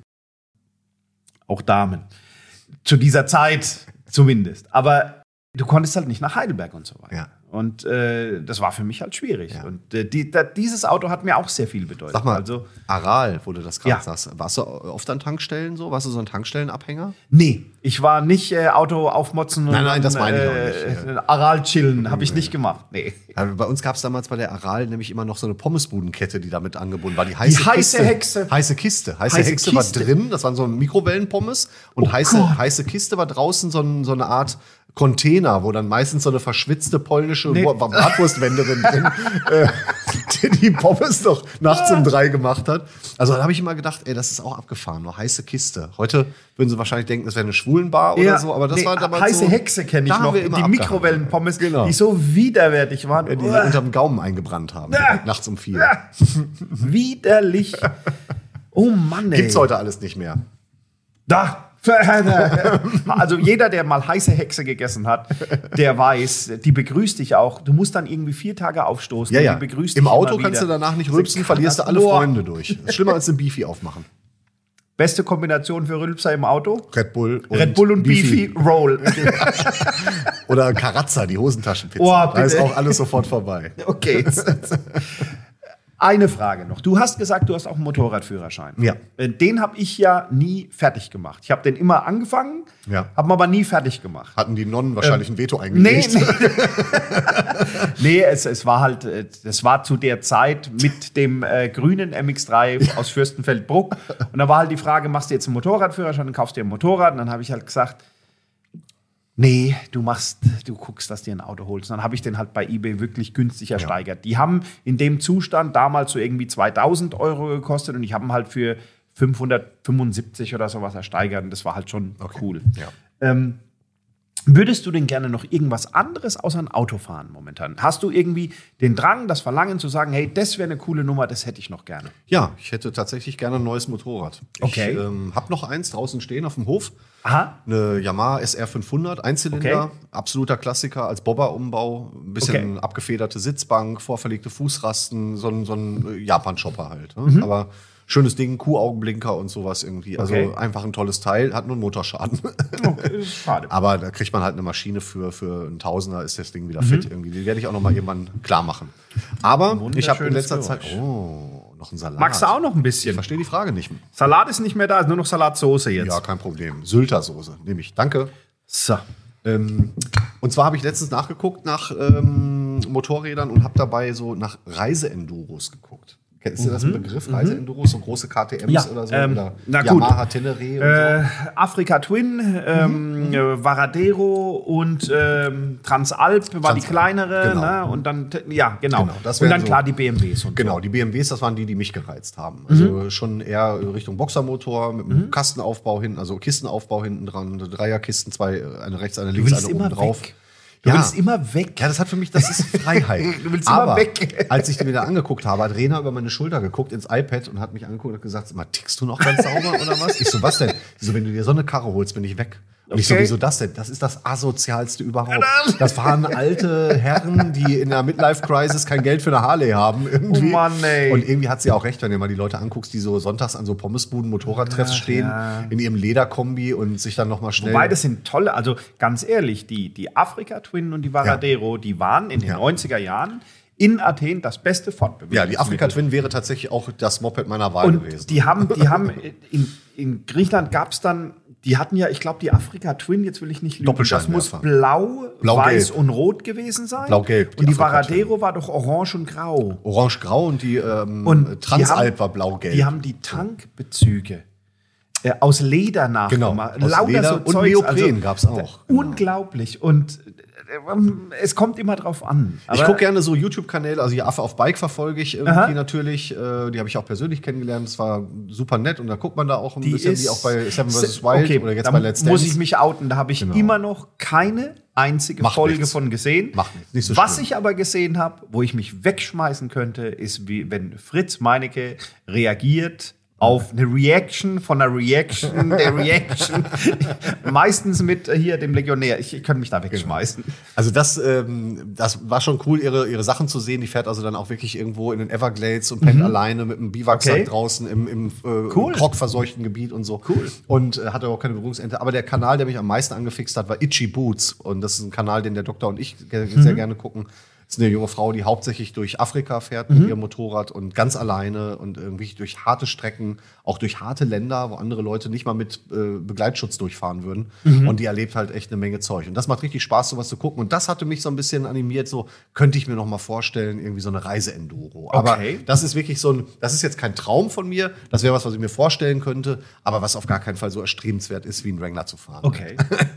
Auch Damen. Zu dieser Zeit zumindest. Aber du konntest halt nicht nach Heidelberg und so weiter. Ja. Und das war für mich halt schwierig. Ja. Und dieses Auto hat mir auch sehr viel bedeutet. Sag mal, also, Aral, wo du das gerade Ja. sagst, warst du oft an Tankstellen so? Warst du so ein Tankstellenabhänger? nee, ich war nicht Auto aufmotzen und Nein, das meine ich auch nicht, Aral chillen, habe ich nicht gemacht. Nee. Ja, bei uns gab es damals bei der Aral nämlich immer noch so eine Pommesbudenkette, die damit angebunden war. Die heiße Kiste. Hexe. Heiße Kiste. Heiße Heiße Hexe Kiste. war drin, das waren so Mikrowellenpommes. Und Oh heiße Gott. Kiste war draußen so eine Art Container, wo dann meistens so eine verschwitzte polnische Bratwurstwenderin drin die Pommes doch nachts um 3 gemacht hat. Also da habe ich immer gedacht, ey, das ist auch abgefahren, nur heiße Kiste. Heute würden sie wahrscheinlich denken, das wäre eine Schwulenbar oder so, aber das war damals heiße so, Hexe kenne ich da haben noch. wir immer Die abgehangen. Mikrowellenpommes, Genau. die so widerwärtig waren. Die unterm Gaumen eingebrannt haben, direkt nachts um 4. Widerlich. Oh Mann, ey. Gibt's heute alles nicht mehr. Da. Also jeder, der mal heiße Hexe gegessen hat, der weiß, die begrüßt dich auch. Du musst dann irgendwie 4 Tage aufstoßen. Ja, und ja. Die begrüßt Im dich Auto immer kannst du wieder. danach nicht rülpsen, verlierst du alle Boah. Freunde durch. Das ist schlimmer als eine Beefy aufmachen. Beste Kombination für Rülpser im Auto? Red Bull Und Beefy Roll. Oder Karazza, die Hosentaschenpizza. Oh, Da bitte. ist auch alles sofort vorbei. Okay. Eine Frage noch. Du hast gesagt, du hast auch einen Motorradführerschein. Ja. Den habe ich ja nie fertig gemacht. Ich habe den immer angefangen, Ja. habe ihn aber nie fertig gemacht. Hatten die Nonnen wahrscheinlich ein Veto Nee, eingelegt. nee. Es war halt, das war zu der Zeit mit dem grünen MX3 aus Fürstenfeldbruck. Und da war halt die Frage, machst du jetzt einen Motorradführerschein und kaufst dir ein Motorrad? Und dann habe ich halt gesagt, nee, du guckst, dass du dir ein Auto holst. Und dann habe ich den halt bei eBay wirklich günstig ersteigert. Die haben in dem Zustand damals so irgendwie 2.000 € gekostet und ich habe ihn halt für 575 oder sowas ersteigert und das war halt schon cool. Ja. Würdest du denn gerne noch irgendwas anderes außer ein Auto fahren momentan? Hast du irgendwie den Drang, das Verlangen zu sagen, hey, das wäre eine coole Nummer, das hätte ich noch gerne? Ja, ich hätte tatsächlich gerne ein neues Motorrad. Okay. Ich habe noch eins draußen stehen auf dem Hof. Aha. Eine Yamaha SR 500, Einzylinder, Okay. absoluter Klassiker als Bobber-Umbau. Ein bisschen abgefederte Sitzbank, vorverlegte Fußrasten, so ein Japan-Shopper halt. Ne? Aber schönes Ding, Kuhaugenblinker und sowas irgendwie. Also Okay. einfach ein tolles Teil, hat nur einen Motorschaden. Okay, schade. Aber da kriegt man halt eine Maschine für einen Tausender, ist das Ding wieder fit irgendwie. Die werde ich auch noch mal irgendwann klar machen. Aber ich habe in Wunderschönes letzter Zeit... Geräusch. Oh, noch ein Salat. Magst du auch noch ein Ich bisschen? verstehe die Frage nicht. Salat ist nicht mehr da, ist nur noch Salatsoße jetzt. Ja, kein Problem. Syltersoße nehme ich. Danke. So. Und zwar habe ich letztens nachgeguckt nach Motorrädern und habe dabei so nach Reiseenduros geguckt. Kennst du das Begriff? Reiseenduros, so große KTMs Ja, oder so? na Oder gut. Yamaha Tenere und so. Afrika Twin, Varadero und Transalp war die Transalp, kleinere. genau. Ne? Und dann, ja, genau. Genau, das und wären dann so- klar die BMWs. Und Genau, die BMWs, das waren die mich gereizt haben. Also schon eher Richtung Boxermotor mit einem Kastenaufbau hinten, also Kistenaufbau hinten dran, Dreierkisten, eine rechts, eine Du links, willst eine oben immer drauf. weg. Du willst immer weg. Ja, das hat für mich, das ist Freiheit. Du willst immer Aber weg. als ich den wieder angeguckt habe, hat Rena über meine Schulter geguckt ins iPad und hat mich angeguckt und hat gesagt, sag mal, tickst du noch ganz sauber oder was? Ich so, was denn? Sie so, wenn du dir so eine Karre holst, bin ich weg. Und ich so, Okay. wieso das denn? Das ist das asozialste überhaupt. Das fahren alte Herren, die in der Midlife-Crisis kein Geld für eine Harley haben. Irgendwie. Oh Mann, ey. Und irgendwie hat sie auch recht, wenn du mal die Leute anguckst, die so sonntags an so Pommesbuden, Motorradtreffs stehen, in ihrem Lederkombi und sich dann noch mal schnell... Wobei, das sind tolle, also ganz ehrlich, die Afrika Twin und die Varadero, die waren in den 90er Jahren in Athen das beste Fortbewegungsmittel. Ja, die Afrika Twin wäre tatsächlich auch das Moped meiner Wahl Und gewesen. die haben in Griechenland gab es dann, die hatten ja, ich glaube, die Afrika Twin, jetzt will ich nicht lügen, das muss Doppelscheinwerfer. blau, Blau-gelb. weiß und rot gewesen sein. Blau-gelb, die Und die Afrika Varadero war doch orange und grau. Orange-grau und die Und Transalp die war blau-gelb. Die haben die Tankbezüge aus Leder nachgemacht. Genau, aus Lauter Leder so und Zeugs, Neopren gab's auch. Genau. Unglaublich. Und es kommt immer drauf an. Ich Aber- gucke gerne so YouTube-Kanäle, also die Affe auf Bike verfolge ich irgendwie Aha. natürlich. Die habe ich auch persönlich kennengelernt. Das war super nett und da guckt man da auch ein Die bisschen ist wie auch bei Seven vs. Wild okay, oder jetzt da bei Let's muss Dance. ich mich outen. Da habe ich Genau. immer noch keine einzige Macht Folge nichts. von gesehen. Macht nichts, nicht so Was schlimm. ich aber gesehen habe, wo ich mich wegschmeißen könnte, ist, wie wenn Fritz Meinecke reagiert auf eine Reaction von einer Reaction, der Reaction. Meistens mit hier dem Legionär. Ich könnte mich da wegschmeißen. Also das war schon cool, ihre Sachen zu sehen. Die fährt also dann auch wirklich irgendwo in den Everglades und pennt alleine mit einem Biwaksack draußen im krockverseuchten Gebiet und so. Cool. Und hatte auch keine Berührungsängste. Aber der Kanal, der mich am meisten angefixt hat, war Itchy Boots. Und das ist ein Kanal, den der Doktor und ich sehr gerne gucken. Das ist eine junge Frau, die hauptsächlich durch Afrika fährt mit ihrem Motorrad und ganz alleine und irgendwie durch harte Strecken, auch durch harte Länder, wo andere Leute nicht mal mit Begleitschutz durchfahren würden. Und die erlebt halt echt eine Menge Zeug. Und das macht richtig Spaß, sowas zu gucken. Und das hatte mich so ein bisschen animiert, so könnte ich mir noch mal vorstellen, irgendwie so eine Reise-Enduro. Aber das ist wirklich das ist jetzt kein Traum von mir. Das wäre was ich mir vorstellen könnte, aber was auf gar keinen Fall so erstrebenswert ist, wie ein Wrangler zu fahren. Okay.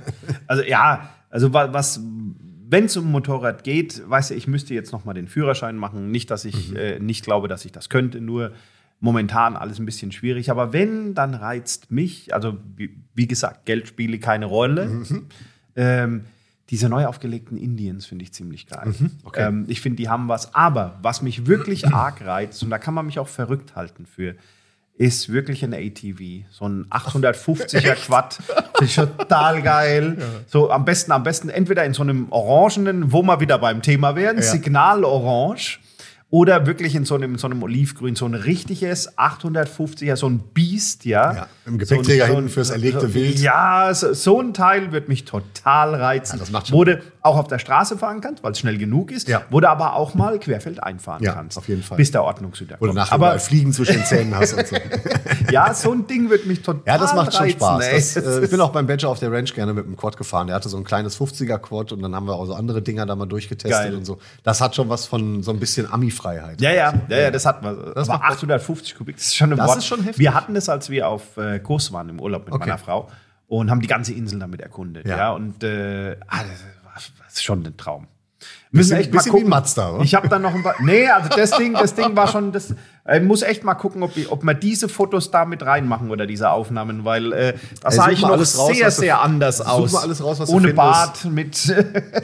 Wenn es um Motorrad geht, weißt du, ich müsste jetzt noch mal den Führerschein machen. Nicht, dass ich nicht glaube, dass ich das könnte, nur momentan alles ein bisschen schwierig. Aber wenn, dann reizt mich, also wie gesagt, Geld spiele keine Rolle. Diese neu aufgelegten Indians finde ich ziemlich geil. Okay. Ich finde, die haben was. Aber was mich wirklich arg reizt, und da kann man mich auch verrückt halten für, ist wirklich ein ATV. So ein 850er Quad. Finde ich total geil. Ja. So am besten entweder in so einem orangenen, wo wir wieder beim Thema wären, Signalorange. Oder wirklich in so einem Olivgrün, so ein richtiges 850er, so ein Biest, ja. Im Gepäckträger hinten fürs erlegte Wild. Ja, so ein Teil wird mich total reizen. Ja, das macht schon. Wo du auch auf der Straße fahren kannst, weil es schnell genug ist. Ja. Wo du aber auch mal querfeld einfahren kannst. Auf jeden Fall. Bis der Ordnungshüter kommt. Oder nachher mal Fliegen zwischen den Zähnen hast und so. Ja, so ein Ding wird mich total das macht schon reizen, Spaß. Ich bin auch beim Badger auf der Ranch gerne mit dem Quad gefahren. Der hatte so ein kleines 50er-Quad und dann haben wir auch so andere Dinger da mal durchgetestet. Geil. Und so. Das hat schon was von so ein bisschen Ami-Freiheit. Ja, das hat man. Das war 850 Kubik, das ist schon ein Wort. Ist schon heftig. Wir hatten das, als wir auf Kos waren im Urlaub mit meiner Frau und haben die ganze Insel damit erkundet. Ja. Und das ist schon ein Traum. Müssen echt mal gucken. Wie ein Mazda, oder? Ich habe dann noch ein paar. Nee, also das Ding war schon. Ich muss echt mal gucken, ob wir diese Fotos da mit reinmachen oder diese Aufnahmen, weil das sah ich noch sehr anders aus. Such mal alles raus, was ohne du Bart, mit.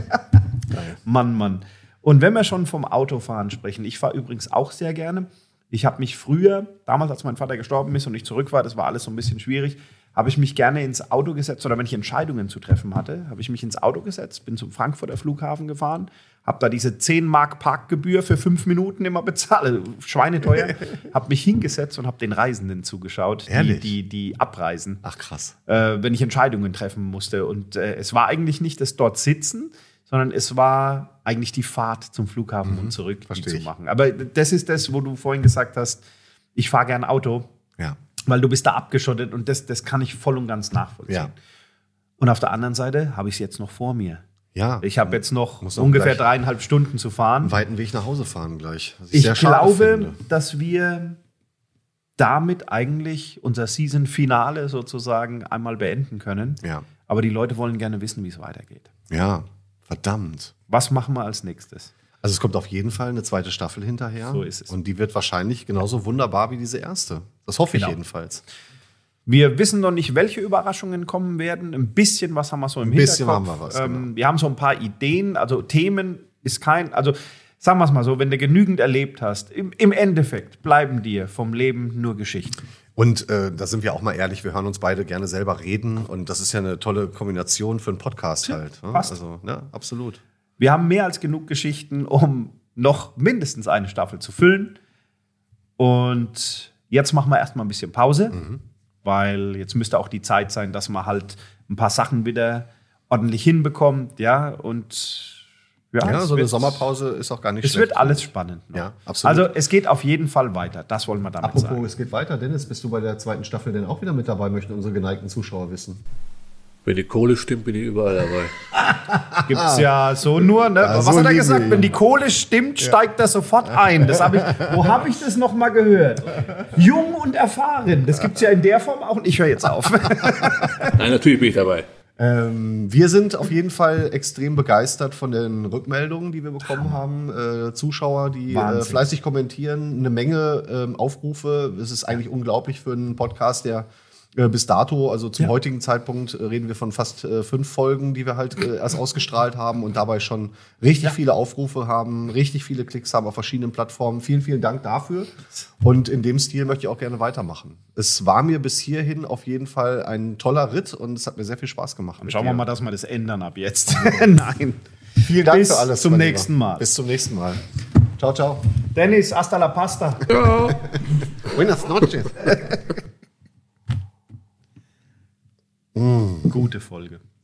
Mann. Und wenn wir schon vom Autofahren sprechen, ich fahre übrigens auch sehr gerne. Ich habe mich früher, damals als mein Vater gestorben ist und ich zurück war, das war alles so ein bisschen schwierig, habe ich mich gerne ins Auto gesetzt, oder wenn ich Entscheidungen zu treffen hatte, habe ich mich ins Auto gesetzt, bin zum Frankfurter Flughafen gefahren, habe da diese 10 Mark Parkgebühr für 5 Minuten immer bezahlt, schweineteuer, habe mich hingesetzt und habe den Reisenden zugeschaut, die abreisen. Ach krass. Wenn ich Entscheidungen treffen musste. Und es war eigentlich nicht das dort Sitzen, sondern es war eigentlich die Fahrt zum Flughafen und zurück, die zu machen. Aber das ist das, wo du vorhin gesagt hast, ich fahre gern Auto, weil du bist da abgeschottet und das kann ich voll und ganz nachvollziehen. Ja. Und auf der anderen Seite habe ich es jetzt noch vor mir. Ja. Ich habe jetzt noch ungefähr 3,5 Stunden zu fahren. Einen weiten Weg nach Hause fahren gleich. Ich glaube, dass wir damit eigentlich unser Season-Finale sozusagen einmal beenden können. Ja. Aber die Leute wollen gerne wissen, wie es weitergeht. Ja. Verdammt. Was machen wir als nächstes? Also es kommt auf jeden Fall eine zweite Staffel hinterher. So ist es. Und die wird wahrscheinlich genauso wunderbar wie diese erste. Das hoffe ich jedenfalls. Wir wissen noch nicht, welche Überraschungen kommen werden. Ein bisschen was haben wir so im Hinterkopf. Ein bisschen haben wir was, genau. Wir haben so ein paar Ideen. Also Themen ist also sagen wir es mal so, wenn du genügend erlebt hast, im Endeffekt bleiben dir vom Leben nur Geschichten. Und da sind wir auch mal ehrlich, wir hören uns beide gerne selber reden. Und das ist ja eine tolle Kombination für einen Podcast halt. Ne? Passt. Also, ja, absolut. Wir haben mehr als genug Geschichten, um noch mindestens eine Staffel zu füllen. Und jetzt machen wir erstmal ein bisschen Pause, weil jetzt müsste auch die Zeit sein, dass man halt ein paar Sachen wieder ordentlich hinbekommt. Ja, und so eine Sommerpause ist auch gar nicht schlecht. Es wird alles spannend noch. Ja, absolut. Also es geht auf jeden Fall weiter. Das wollen wir damit sagen. Apropos, es geht weiter. Dennis, bist du bei der zweiten Staffel denn auch wieder mit dabei, möchten unsere geneigten Zuschauer wissen? Wenn die Kohle stimmt, bin ich überall dabei. Gibt's ja so nur, ne? Was hat er gesagt? Wenn die Kohle stimmt, steigt er sofort ein. Das wo habe ich das noch mal gehört? Jung und erfahren. Das gibt's ja in der Form auch. Ich höre jetzt auf. Nein, natürlich bin ich dabei. Wir sind auf jeden Fall extrem begeistert von den Rückmeldungen, die wir bekommen haben. Zuschauer, die fleißig kommentieren, eine Menge Aufrufe. Es ist eigentlich unglaublich für einen Podcast, der Bis dato, also zum heutigen Zeitpunkt, reden wir von fast 5 Folgen, die wir halt erst ausgestrahlt haben und dabei schon richtig viele Aufrufe haben, richtig viele Klicks haben auf verschiedenen Plattformen. Vielen, vielen Dank dafür. Und in dem Stil möchte ich auch gerne weitermachen. Es war mir bis hierhin auf jeden Fall ein toller Ritt und es hat mir sehr viel Spaß gemacht. Schauen wir mal, dass wir das ändern ab jetzt. Nein. Vielen Dank Bis für alles. zum nächsten Mal. Bis zum nächsten Mal. Ciao, ciao. Dennis, hasta la pasta. Buenas noches. Gute Folge.